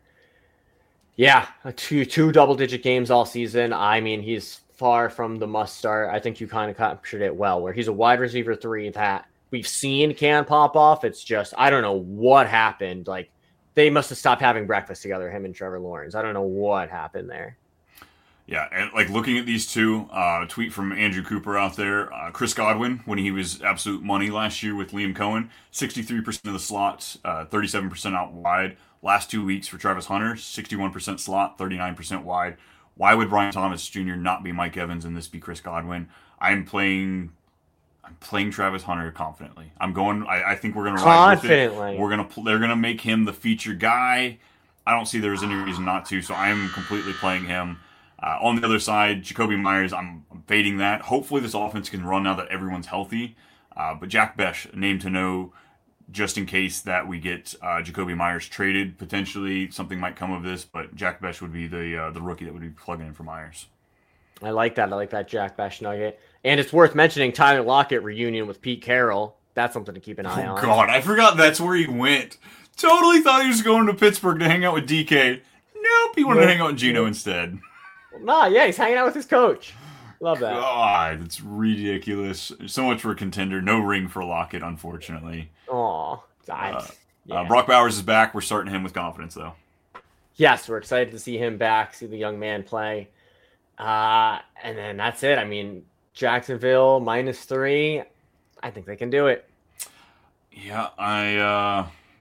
Yeah, two double-digit games all season. I mean, he's far from the must-start. I think you kind of captured it well, where he's a wide receiver 3 that we've seen can pop off. It's just, I don't know what happened. Like, they must have stopped having breakfast together, him and Trevor Lawrence. I don't know what happened there. Yeah, and like looking at these two, tweet from Andrew Cooper out there. Chris Godwin, when he was absolute money last year with Liam Cohen, 63% of the slots, 37% out wide. Last 2 weeks for Travis Hunter, 61% slot, 39% wide. Why would Brian Thomas Jr. not be Mike Evans and this be Chris Godwin? I'm playing Travis Hunter confidently. I think we're going to ride with it. They're going to make him the feature guy. I don't see there's any reason not to, so I'm completely playing him. On the other side, Jacoby Myers, I'm fading that. Hopefully this offense can run now that everyone's healthy. But Jack Besh, name to know, just in case that we get Jacoby Myers traded, potentially something might come of this, but Jack Besh would be the rookie that would be plugging in for Myers. I like that Jack Besh nugget. And it's worth mentioning Tyler Lockett reunion with Pete Carroll. That's something to keep an eye on. Oh, God, I forgot that's where he went. Totally thought he was going to Pittsburgh to hang out with DK. Nope, he wanted to hang out with Geno instead. Yeah, he's hanging out with his coach. Love that. God, it's ridiculous. So much for a contender. No ring for Lockett, unfortunately. Aw. Brock Bowers is back. We're starting him with confidence, though. Yes, we're excited to see him back, see the young man play. And then that's it. I mean, Jacksonville -3. I think they can do it. Yeah,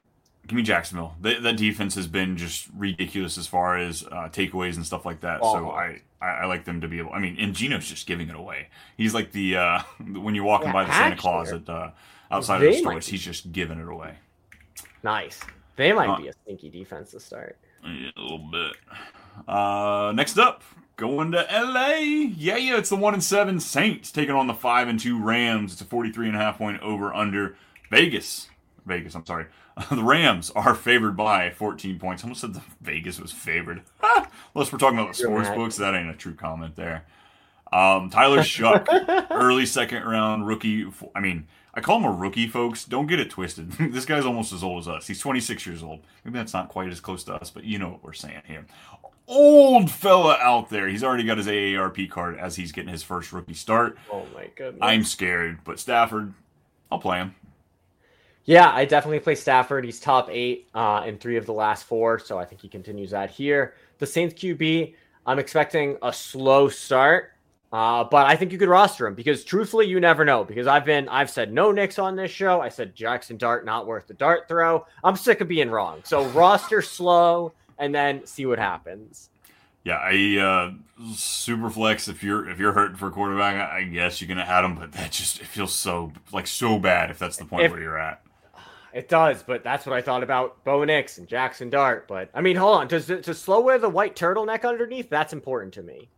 Give me Jacksonville. That defense has been just ridiculous as far as takeaways and stuff like that. So I like them to be able. I mean, and Geno's just giving it away. He's like the when you're walking by the Santa Claus at outside of the stores, he's just giving it away. Nice. They might be a stinky defense to start. Yeah, a little bit. Next up, going to LA. Yeah, it's the 1-7 Saints taking on the 5-2 Rams. It's a 43.5 point over under. Vegas, I'm sorry. The Rams are favored by 14 points. I almost said the Vegas was favored. Unless we're talking about the sports books, that ain't a true comment there. Tyler Shuck, early second round rookie. I mean, I call him a rookie, folks. Don't get it twisted. This guy's almost as old as us. He's 26 years old. Maybe that's not quite as close to us, but you know what we're saying here. Old fella out there. He's already got his AARP card as he's getting his first rookie start. Oh, my goodness. I'm scared, but Stafford, I'll play him. Yeah, I definitely play Stafford. He's top 8 in 3 of the last 4, so I think he continues that here. The Saints QB, I'm expecting a slow start, but I think you could roster him because truthfully, you never know. Because I've said no nicks on this show. I said Jackson Dart not worth the dart throw. I'm sick of being wrong. So roster slow and then see what happens. Yeah, I super flex. If you're hurting for a quarterback, I guess you're gonna add him, but it feels so bad if that's the point where you're at. It does, but that's what I thought about Bo Nix and Jackson Dart. But, I mean, hold on. To slow wear the white turtleneck underneath, that's important to me.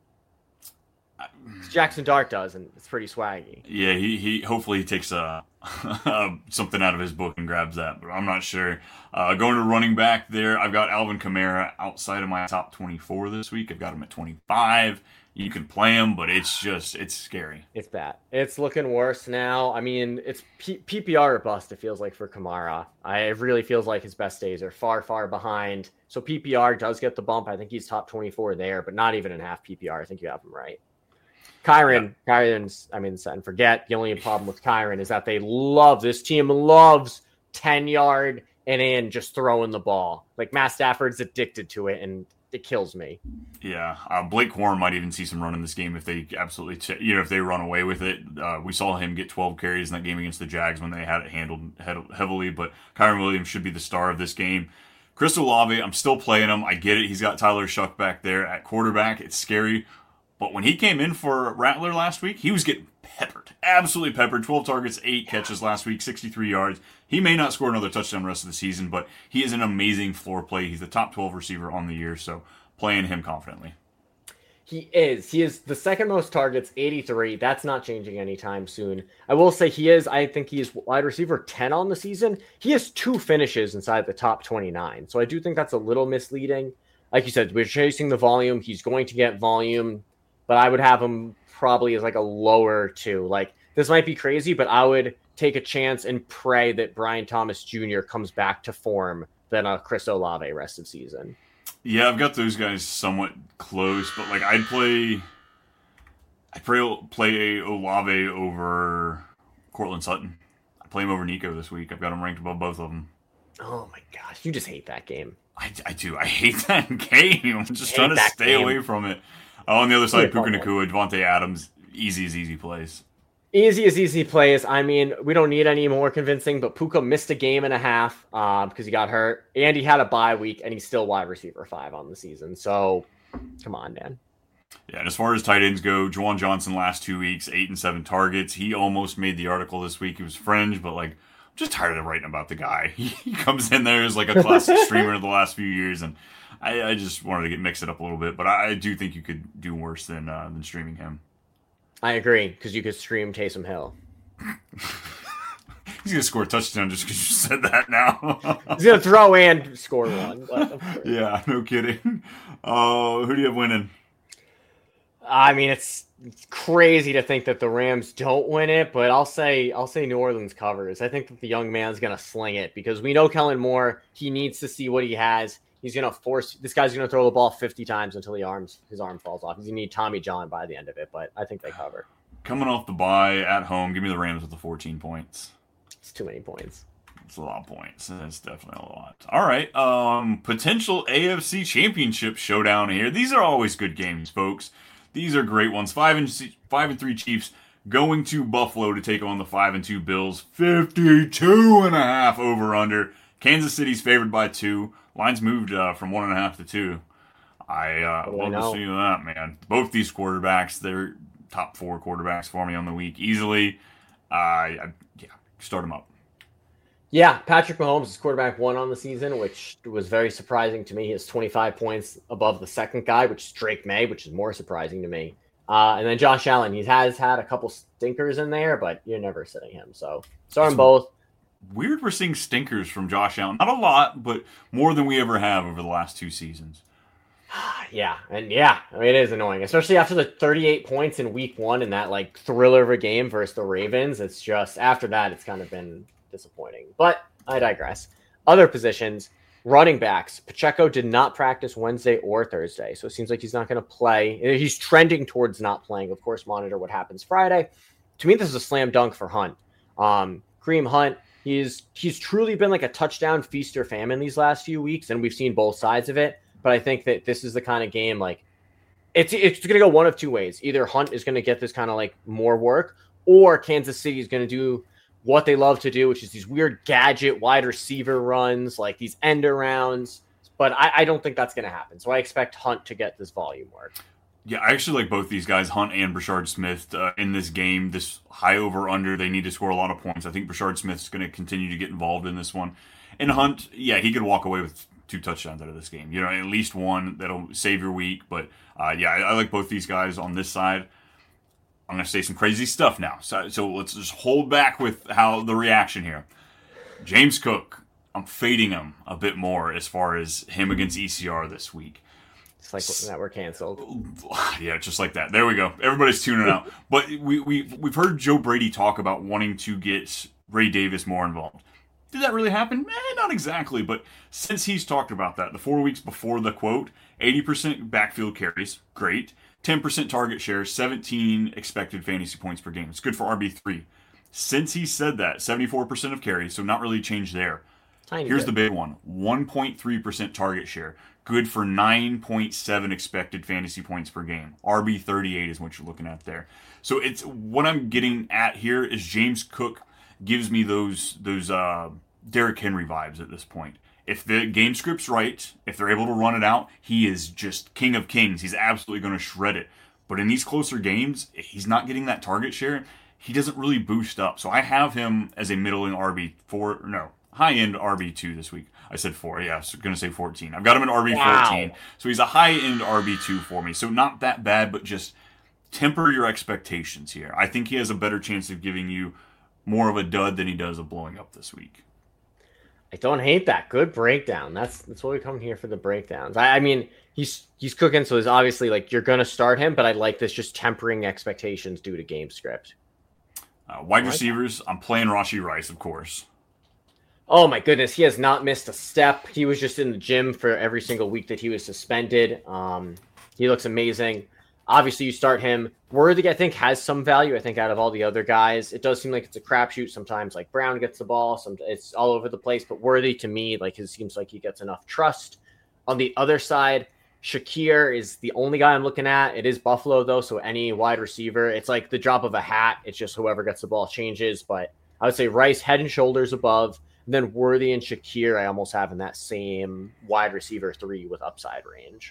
Jackson Dart does, and it's pretty swaggy. Yeah, he hopefully he takes something out of his book and grabs that, but I'm not sure. Going to running back there, I've got Alvin Kamara outside of my top 24 this week. I've got him at 25. You can play him, but it's scary. It's bad. It's looking worse now. I mean, it's PPR or bust, it feels like, for Kamara. It really feels like his best days are far, far behind. So PPR does get the bump. I think he's top 24 there, but not even in half PPR. I think you have him right. Kyron's, I mean, set and forget. The only problem with Kyron is that this team loves 10-yard and in just throwing the ball. Like, Matt Stafford's addicted to it, and it kills me. Yeah, Blake Corn might even see some run in this game if they absolutely, if they run away with it. We saw him get 12 carries in that game against the Jags when they had it handled heavily, but Kyron Williams should be the star of this game. Chris Olave, I'm still playing him. I get it. He's got Tyler Shuck back there at quarterback. It's scary. But when he came in for Rattler last week, he was getting peppered. Absolutely peppered. 12 targets, 8 catches last week, 63 yards. He may not score another touchdown the rest of the season, but he is an amazing floor play. He's the top 12 receiver on the year, so playing him confidently. He is. He is the second most targets, 83. That's not changing anytime soon. I will say I think he is wide receiver 10 on the season. He has 2 finishes inside the top 29. So I do think that's a little misleading. Like you said, we're chasing the volume. He's going to get volume, but I would have him probably as like a lower 2. Like, this might be crazy, but I would take a chance and pray that Brian Thomas Jr. comes back to form than a Chris Olave rest of season. Yeah, I've got those guys somewhat close, but like I'd play Olave over Cortland Sutton. I play him over Nico this week. I've got him ranked above both of them. Oh my gosh, you just hate that game. I do. I hate that game. I'm just trying to stay away from it. On the other side, Puka Nacua, Devontae Adams, easy plays. Easy plays. I mean, we don't need any more convincing, but Puka missed a game and a half because he got hurt, and he had a bye week, and he's still wide receiver 5 on the season. So, come on, Dan. Yeah, and as far as tight ends go, Juwan Johnson last 2 weeks, 8 and 7 targets. He almost made the article this week. He was fringe, but like, I'm just tired of writing about the guy. He comes in there as like a classic streamer of the last few years, and I just wanted to mix it up a little bit. But I do think you could do worse than streaming him. I agree, because you could stream Taysom Hill. He's going to score a touchdown just because you said that now. He's going to throw and score one. Yeah, no kidding. Who do you have winning? I mean, it's crazy to think that the Rams don't win it, but I'll say New Orleans covers. I think that the young man's going to sling it because we know Kellen Moore, he needs to see what he has. He's going to this guy's going to throw the ball 50 times until his arm falls off. He's going to need Tommy John by the end of it, but I think they cover. Coming off the bye at home, give me the Rams with the 14 points. It's too many points. It's a lot of points. It's definitely a lot. All right. Potential AFC Championship showdown here. These are always good games, folks. These are great ones. 5-3 Chiefs going to Buffalo to take on the 5-2 Bills. 52.5 over under. Kansas City's favored by 2. Line's moved from 1.5 to 2. I love to see that, man. Both these quarterbacks, they're top 4 quarterbacks for me on the week easily. Start them up. Yeah, Patrick Mahomes is quarterback 1 on the season, which was very surprising to me. He has 25 points above the second guy, which is Drake May, which is more surprising to me. And then Josh Allen, he has had a couple stinkers in there, but you're never sitting him. So start them both. Weird we're seeing stinkers from Josh Allen. Not a lot, but more than we ever have over the last 2 seasons. Yeah, I mean, it is annoying, especially after the 38 points in week 1 in that like thriller of a game versus the Ravens. It's just after that, it's kind of been disappointing, but I digress. Other positions, running backs. Pacheco did not practice Wednesday or Thursday, so it seems like he's not going to play. He's trending towards not playing. Of course, monitor what happens Friday. To me, this is a slam dunk for Hunt. Kareem Hunt, he's truly been like a touchdown feast or famine these last few weeks, and we've seen both sides of it. But I think that this is the kind of game, like, it's going to go one of 2 ways. Either Hunt is going to get this kind of like more work, or Kansas City is going to do what they love to do, which is these weird gadget wide receiver runs, like these end arounds. But I don't think that's going to happen. So I expect Hunt to get this volume work. Yeah, I actually like both these guys, Hunt and Brashard Smith, in this game. This high over-under, they need to score a lot of points. I think Brashard Smith's going to continue to get involved in this one. And Hunt, yeah, he could walk away with 2 touchdowns out of this game. At least one that'll save your week. But, I like both these guys on this side. I'm going to say some crazy stuff now. So let's just hold back with how the reaction here. James Cook, I'm fading him a bit more as far as him against ECR this week. It's like that we're canceled. Yeah, just like that. There we go. Everybody's tuning out. But we've heard Joe Brady talk about wanting to get Ray Davis more involved. Did that really happen? Not exactly. But since he's talked about that, the 4 weeks before the quote, 80% backfield carries, great. 10% target share, 17 expected fantasy points per game. It's good for RB3. Since he said that, 74% of carries, so not really changed there. Here's the big one. 1.3% target share. Good for 9.7 expected fantasy points per game. RB38 is what you're looking at there. So it's what I'm getting at here is James Cook gives me those Derrick Henry vibes at this point. If the game script's right, if they're able to run it out, he is just king of kings. He's absolutely going to shred it. But in these closer games, if he's not getting that target share, he doesn't really boost up. So I have him as a middling high-end RB2 this week. I said 4, yeah, I was going to say 14. I've got him in RB14. Wow. So he's a high-end RB2 for me. So not that bad, but just temper your expectations here. I think he has a better chance of giving you more of a dud than he does of blowing up this week. I don't hate that. Good breakdown. That's what we come here for, the breakdowns. I mean, he's cooking, so it's obviously like you're going to start him, but I like this just tempering expectations due to game script. Wide receivers, I'm playing Rashee Rice, of course. Oh my goodness, he has not missed a step. He was just in the gym for every single week that he was suspended. He looks amazing. Obviously, you start him. Worthy, I think, has some value. I think out of all the other guys, it does seem like it's a crapshoot. Sometimes, like Brown gets the ball, it's all over the place. But Worthy, to me, like it seems like he gets enough trust. On the other side, Shakir is the only guy I'm looking at. It is Buffalo though, so any wide receiver, it's like the drop of a hat. It's just whoever gets the ball changes. But I would say Rice head and shoulders above. And then Worthy and Shakir, I almost have in that same wide receiver 3 with upside range.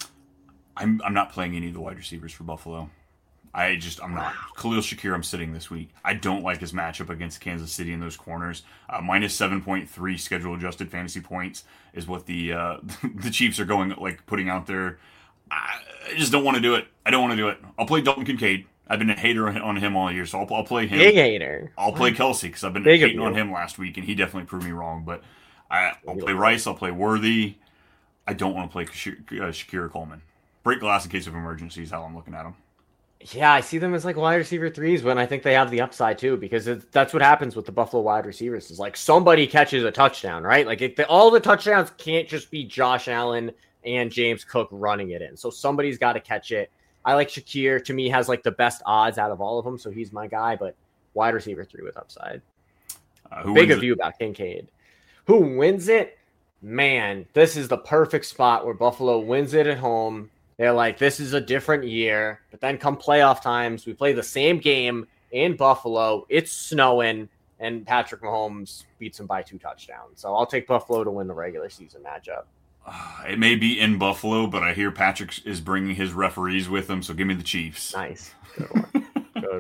I'm not playing any of the wide receivers for Buffalo. I'm not. Khalil Shakir, I'm sitting this week. I don't like his matchup against Kansas City in those corners. Minus 7.3 schedule adjusted fantasy points is what the Chiefs are putting out there. I just don't want to do it. I don't want to do it. I'll play Dalton Kincaid. I've been a hater on him all year, so I'll play him. Big hater. I'll play Kelsey because I've been hating on him last week, and he definitely proved me wrong. But I'll play Rice. I'll play Worthy. I don't want to play Shakir Coleman. Break glass in case of emergency is how I'm looking at them. Yeah, I see them as like wide receiver 3s when I think they have the upside too, because that's what happens with the Buffalo wide receivers. Is like somebody catches a touchdown, right? Like all the touchdowns can't just be Josh Allen and James Cook running it in. So somebody's got to catch it. I like Shakir. To me, has like the best odds out of all of them, so he's my guy. But wide receiver 3 with upside. Big of you about Kincaid. Who wins it? Man, this is the perfect spot where Buffalo wins it at home. They're like, this is a different year. But then come playoff times, we play the same game in Buffalo. It's snowing. and Patrick Mahomes beats him by 2 touchdowns. So I'll take Buffalo to win the regular season matchup. It may be in Buffalo, but I hear Patrick is bringing his referees with him, so give me the Chiefs. Nice. Good one. Good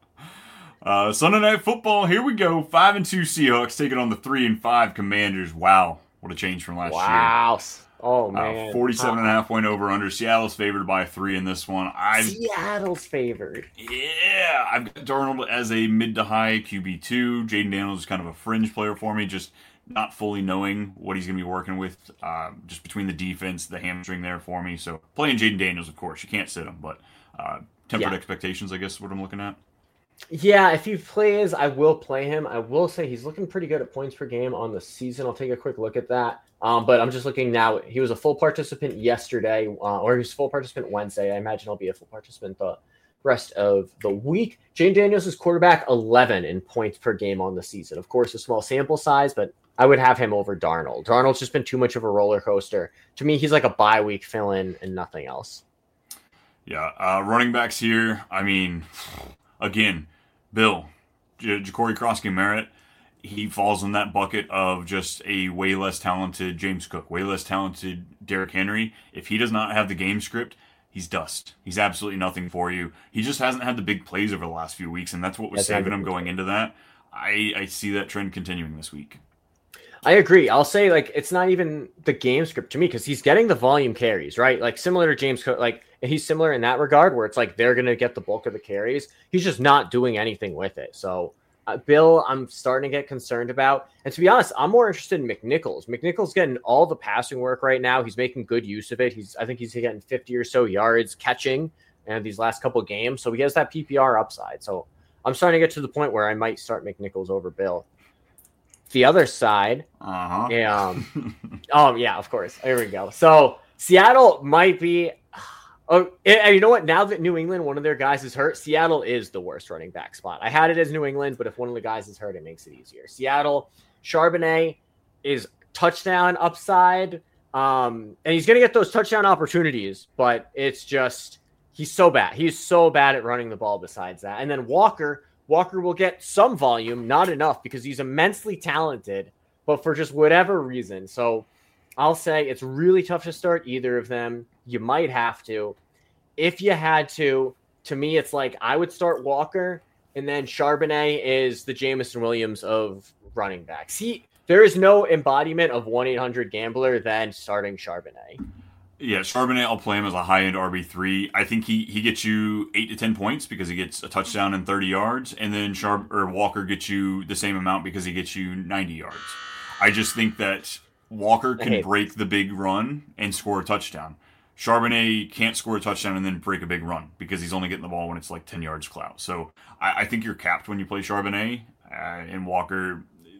one. Sunday Night Football, here we go. 5-2 Seahawks taking on the 3-5 Commanders. Wow, what a change from last year. Wow. Oh, man. 47.5 point over-under. Seattle's favored by 3 in this one. Seattle's favored. Yeah, I've got Darnold as a mid to high QB2. Jaden Daniels is kind of a fringe player for me, just not fully knowing what he's going to be working with, just between the defense, the hamstring there for me. So playing Jaden Daniels, of course, you can't sit him, but tempered expectations, I guess, is what I'm looking at. Yeah, if he plays, I will play him. I will say he's looking pretty good at points per game on the season. I'll take a quick look at that. But I'm just looking now. He was a full participant yesterday, or he was a full participant Wednesday. I imagine he'll be a full participant the rest of the week. Jaden Daniels is quarterback 11 in points per game on the season. Of course, a small sample size, but I would have him over Darnold. Darnold's just been too much of a roller coaster. To me, he's like a bye week fill-in and nothing else. Yeah, running backs here. I mean, again, Bill, Ja'Cory Cross-Merritt, he falls in that bucket of just a way less talented James Cook, way less talented Derrick Henry. If he does not have the game script, he's dust. He's absolutely nothing for you. He just hasn't had the big plays over the last few weeks, and that's what was saving him going into that. I see that trend continuing this week. I agree. I'll say, like, it's not even the game script to me because he's getting the volume carries, right? Like, similar to James Cook, like, he's similar in that regard where it's like they're going to get the bulk of the carries. He's just not doing anything with it. So, Bill, I'm starting to get concerned about. And to be honest, I'm more interested in McNichols. McNichols getting all the passing work right now. He's making good use of it. I think he's getting 50 or so yards catching in these last couple of games. So he has that PPR upside. So I'm starting to get to the point where I might start McNichols over Bill. The other side, yeah, of course. There we go. So Seattle might be. Oh, and you know what? Now that New England, one of their guys is hurt, Seattle is the worst running back spot. I had it as New England, but if one of the guys is hurt, it makes it easier. Seattle, Charbonnet is touchdown upside, and he's going to get those touchdown opportunities, but it's just he's so bad. He's so bad at running the ball besides that. And then Walker will get some volume, not enough because he's immensely talented, but for just whatever reason. So I'll say it's really tough to start either of them. You might have to. If you had to me, it's like I would start Walker, and then Charbonnet is the Jameson Williams of running backs. There is no embodiment of 1-800-GAMBLER than starting Charbonnet. Yeah, Charbonnet, I'll play him as a high-end RB3. I think he gets you 8 to 10 points because he gets a touchdown and 30 yards, and then Walker gets you the same amount because he gets you 90 yards. I just think that Walker can break the big run and score a touchdown. Charbonnet can't score a touchdown and then break a big run because he's only getting the ball when it's like 10 yards clout. So I think you're capped when you play Charbonnet, and Walker,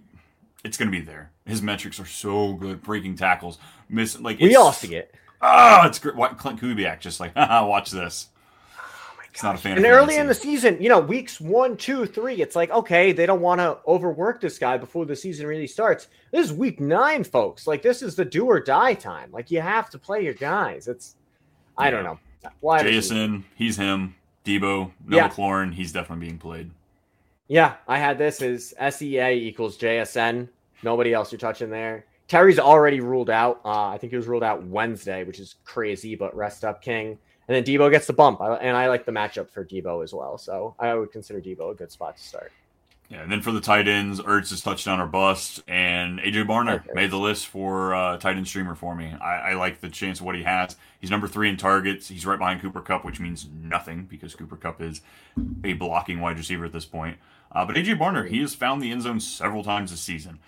it's going to be there. His metrics are so good. Breaking tackles. We all see it. Oh, it's great. Clint Kubiak just like, watch this. It's not a fan. And early in the season, weeks 1, 2, 3, it's like, okay, they don't want to overwork this guy before the season really starts. This is week 9, folks. Like, this is the do or die time. Like, you have to play your guys. I don't know. Jason, he's him. Debo, McLaurin, he's definitely being played. Yeah, I had this as SEA equals JSN. Nobody else you're touching there. Terry's already ruled out. I think he was ruled out Wednesday, which is crazy, but rest up, King. And then Debo gets the bump. And I like the matchup for Debo as well. So I would consider Debo a good spot to start. Yeah, and then for the tight ends, Ertz is touchdown or bust. And A.J. Barner made the list for tight end streamer for me. I like the chance of what he has. He's number 3 in targets. He's right behind Cooper Kupp, which means nothing because Cooper Kupp is a blocking wide receiver at this point. But A.J. Barner, he has found the end zone several times this season.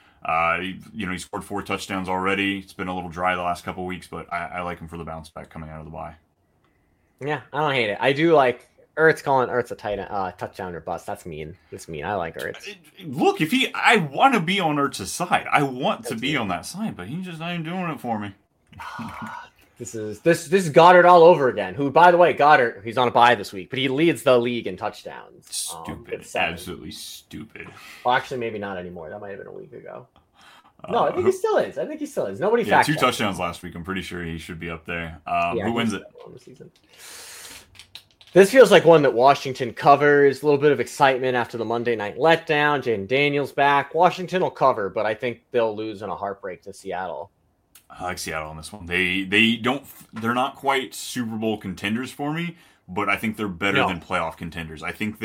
He scored 4 touchdowns already. It's been a little dry the last couple of weeks, but I like him for the bounce back coming out of the bye. Yeah, I don't hate it. I do like Ertz calling Ertz a touchdown or bust. That's mean. That's mean. I like Ertz. Look, I want to be on Ertz's side. I want to be on that side, but he's just not even doing it for me. This is Goddard all over again. Who, by the way, Goddard, he's on a bye this week, but he leads the league in touchdowns. Stupid. Absolutely stupid. Well, actually, maybe not anymore. That might have been a week ago. No, I think he still is. Nobody fact 2 touchdowns last week. I'm pretty sure he should be up there. Who wins it? This feels like one that Washington covers. A little bit of excitement after the Monday night letdown. Jaden Daniels back. Washington will cover, but I think they'll lose in a heartbreak to Seattle. I like Seattle on this one. They're not quite Super Bowl contenders for me, but I think they're better than playoff contenders. I think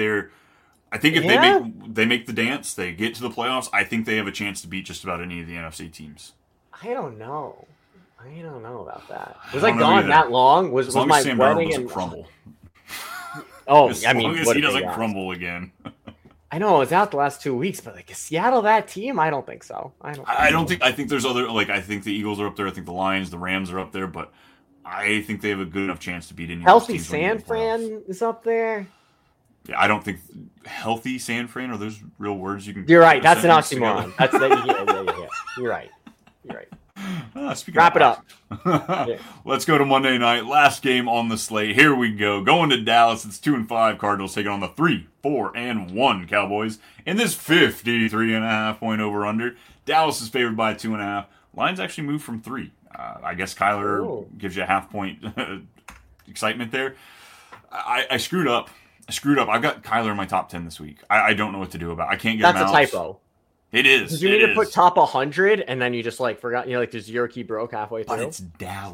if they make the dance, they get to the playoffs, I think they have a chance to beat just about any of the NFC teams. I don't know about that. Was I gone that long? Was my Sam wedding doesn't crumble? Oh, as long as he doesn't crumble again. I know it's out the last 2 weeks, but like, is Seattle that team? I don't think so. I think there's other, like, I think the Eagles are up there. I think the Lions, the Rams are up there, but I think they have a good enough chance to beat any healthy of those San teams. Fran is up there. Yeah, I don't think healthy San Fran, are those real words you can. You're right. That's an oxymoron. Yeah. You're right. Wrap it up. Yeah. Let's go to Monday night. Last game on the slate. Here we go. Going to Dallas. It's 2-5 Cardinals taking on the 3-4-1 Cowboys in this 53.5 point over under. Dallas is favored by 2.5. Lines actually moved from 3. I guess Kyler gives you a half point excitement there. I screwed up. I've got Kyler in my top 10 this week. I don't know what to do about it. I can't get him out. That's a typo. It is. Did you need to put top 100 and then you just like forgot? You know, like there's your key broke halfway through. But it's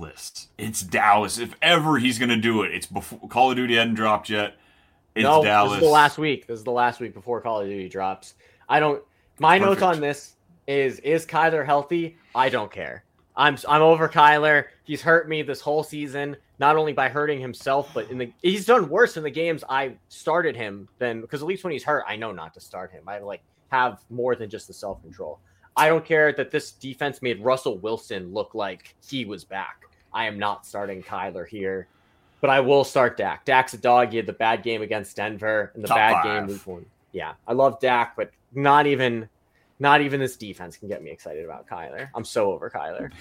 Dallas. If ever he's going to do it, it's before Call of Duty hadn't dropped yet. It's Dallas. This is the last week. This is the last week before Call of Duty drops. My notes on this is Kyler healthy? I don't care. I'm over Kyler. He's hurt me this whole season, not only by hurting himself, but he's done worse in the games I started him than, because at least when he's hurt, I know not to start him. I have more than just the self-control. I don't care that this defense made Russell Wilson look like he was back. I am not starting Kyler here, but I will start Dak. Dak's a dog. He had the bad game against Denver and the bad game week 1. Yeah, I love Dak, but not even this defense can get me excited about Kyler. I'm so over Kyler.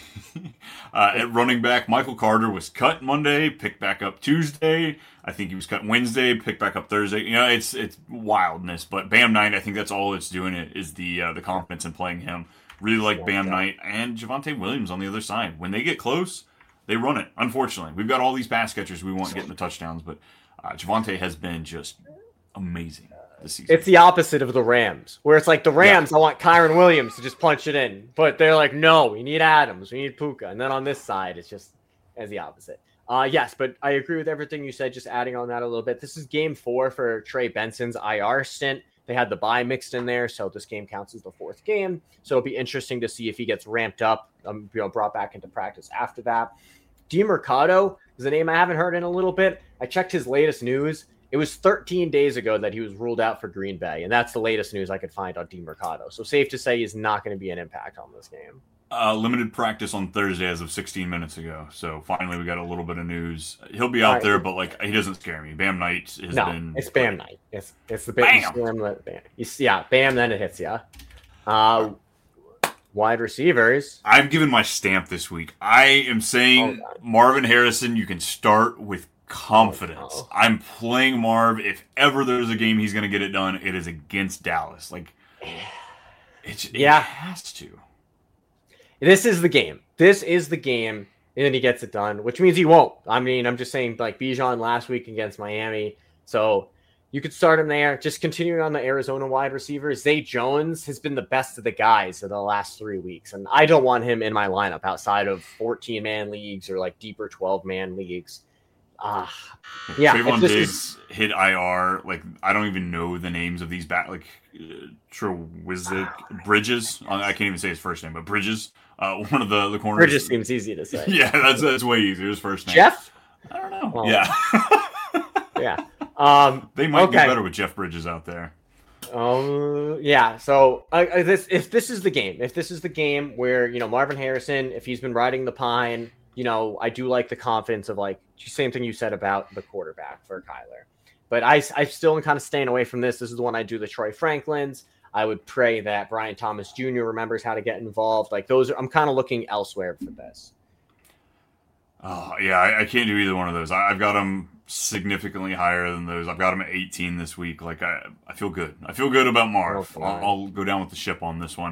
At running back, Michael Carter was cut Monday, picked back up Tuesday. I think he was cut Wednesday, picked back up Thursday. You know, it's wildness. But Bam Knight, I think that's all it's doing is the confidence in playing him. Really like Bam Knight and Javonte Williams on the other side. When they get close, they run it. Unfortunately, we've got all these pass catchers we want getting the touchdowns, but Javonte has been just amazing this season. It's the opposite of the Rams, where it's like the Rams, I want Kyron Williams to just punch it in, but they're like, no, we need Adams, we need Puka, and then on this side, it's just as the opposite. Yes, but I agree with everything you said. Just adding on that a little bit. This is game 4 for Trey Benson's IR stint. They had the bye mixed in there, so this game counts as the 4th game. So it'll be interesting to see if he gets ramped up, brought back into practice after that. DeMercado is a name I haven't heard in a little bit. I checked his latest news. It was 13 days ago that he was ruled out for Green Bay, and that's the latest news I could find on DeMercado. So safe to say he's not going to be an impact on this game. Limited practice on Thursday as of 16 minutes ago. So finally we got a little bit of news. He'll be out there, but he doesn't scare me. Bam Knight has been... it's Bam Knight. It's the Bam. Bam, then it hits you. Wide receivers. I've given my stamp this week. I am saying Marvin Harrison, you can start with confidence. Oh, no. I'm playing Marv. If ever there's a game he's going to get it done, it is against Dallas. It has to. This is the game. And then he gets it done, which means he won't. I mean, I'm just saying, Bijan last week against Miami. So you could start him there. Just continuing on the Arizona wide receiver, Zay Jones has been the best of the guys of the last 3 weeks. And I don't want him in my lineup outside of 14-man leagues or like deeper 12-man leagues. Trayvon Diggs hit IR. I don't even know the names of these Bridges. I can't even say his first name, but Bridges. One of the corners. Bridges seems easy to say. Yeah, that's way easier. His first name. Jeff? I don't know. Oh. Yeah. Yeah. They might be better with Jeff Bridges out there. Yeah. So if this is the game where Marvin Harrison, if he's been riding the pine, I do like the confidence of same thing you said about the quarterback for Kyler. But I still am kind of staying away from this. This is the one I do the Troy Franklins. I would pray that Brian Thomas Jr. remembers how to get involved. I'm kind of looking elsewhere for this. Oh, yeah, I can't do either one of those. I've got them significantly higher than those. I've got them at 18 this week. I feel good. I feel good about Marv. I'll go down with the ship on this one.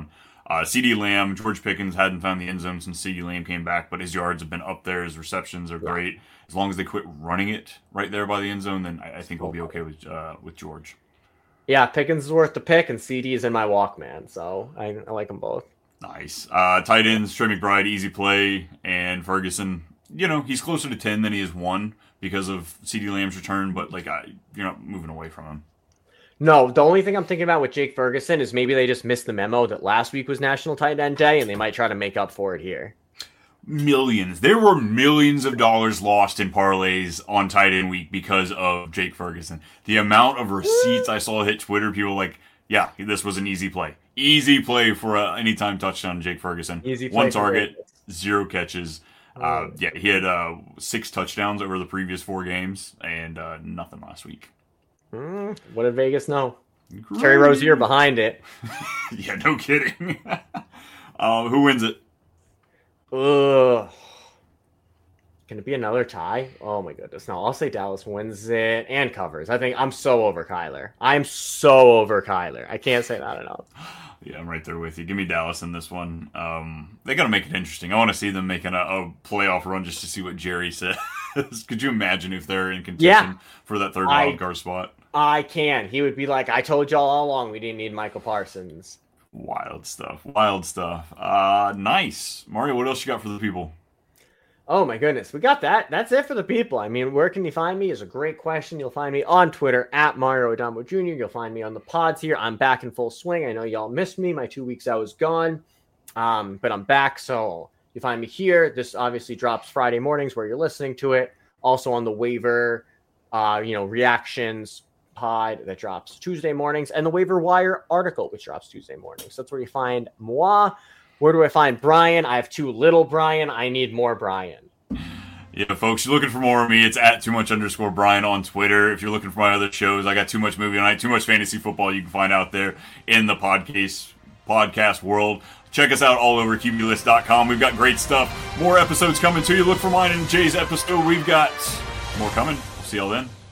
CeeDee Lamb, George Pickens hadn't found the end zone since CeeDee Lamb came back, but his yards have been up there. His receptions are great. As long as they quit running it right there by the end zone, then I think we'll be okay with George. Yeah, Pickens is worth the pick, and CD is in my Walkman, so I like them both. Nice. Tight ends, Trey McBride, easy play, and Ferguson. He's closer to 10 than he is 1 because of CeeDee Lamb's return, but you're not moving away from him. No, the only thing I'm thinking about with Jake Ferguson is maybe they just missed the memo that last week was National Tight End Day, and they might try to make up for it here. Millions. There were millions of dollars lost in parlays on tight end week because of Jake Ferguson. The amount of receipts I saw hit Twitter, people like, yeah, this was an easy play. Easy play for an anytime touchdown, Jake Ferguson. Easy play. 1 target, 0 catches. He had 6 touchdowns over the previous 4 games and nothing last week. What did Vegas know? Great. Terry Rozier behind it. Yeah, no kidding. Who wins it? Ugh. Can it be another tie? Oh my goodness. No, I'll say Dallas wins it and covers. I think I'm so over Kyler. I'm so over Kyler. I can't say that enough. Yeah, I'm right there with you. Give me Dallas in this one. They got to make it interesting. I want to see them making a playoff run just to see what Jerry says. Could you imagine if they're in contention for that third wild card spot? I can. He would be like, I told y'all all along we didn't need Michael Parsons. Wild stuff. Nice. Mario, what else you got for the people? Oh my goodness, we got that. That's it for the people. I mean, where can you find me is a great question. You'll find me on Twitter at Mario Adamo Jr. You'll find me on the pods here. I'm back in full swing. I know y'all missed me. My 2 weeks I was gone, but I'm back. So you find me here. This obviously drops Friday mornings where you're listening to it. Also on the waiver, reactions pod that drops Tuesday mornings, and the waiver wire article, which drops Tuesday mornings. So that's where you find moi. Where do I find Brian? I have 2 little Brian. I need more Brian. Yeah, folks, you're looking for more of me. It's at @too_much_Brian on Twitter. If you're looking for my other shows, I got Too Much Movie Night, Too Much Fantasy Football. You can find out there in the podcast world. Check us out all over QBList.com. We've got great stuff. More episodes coming to you. Look for mine and Jay's episode. We've got more coming. See y'all then.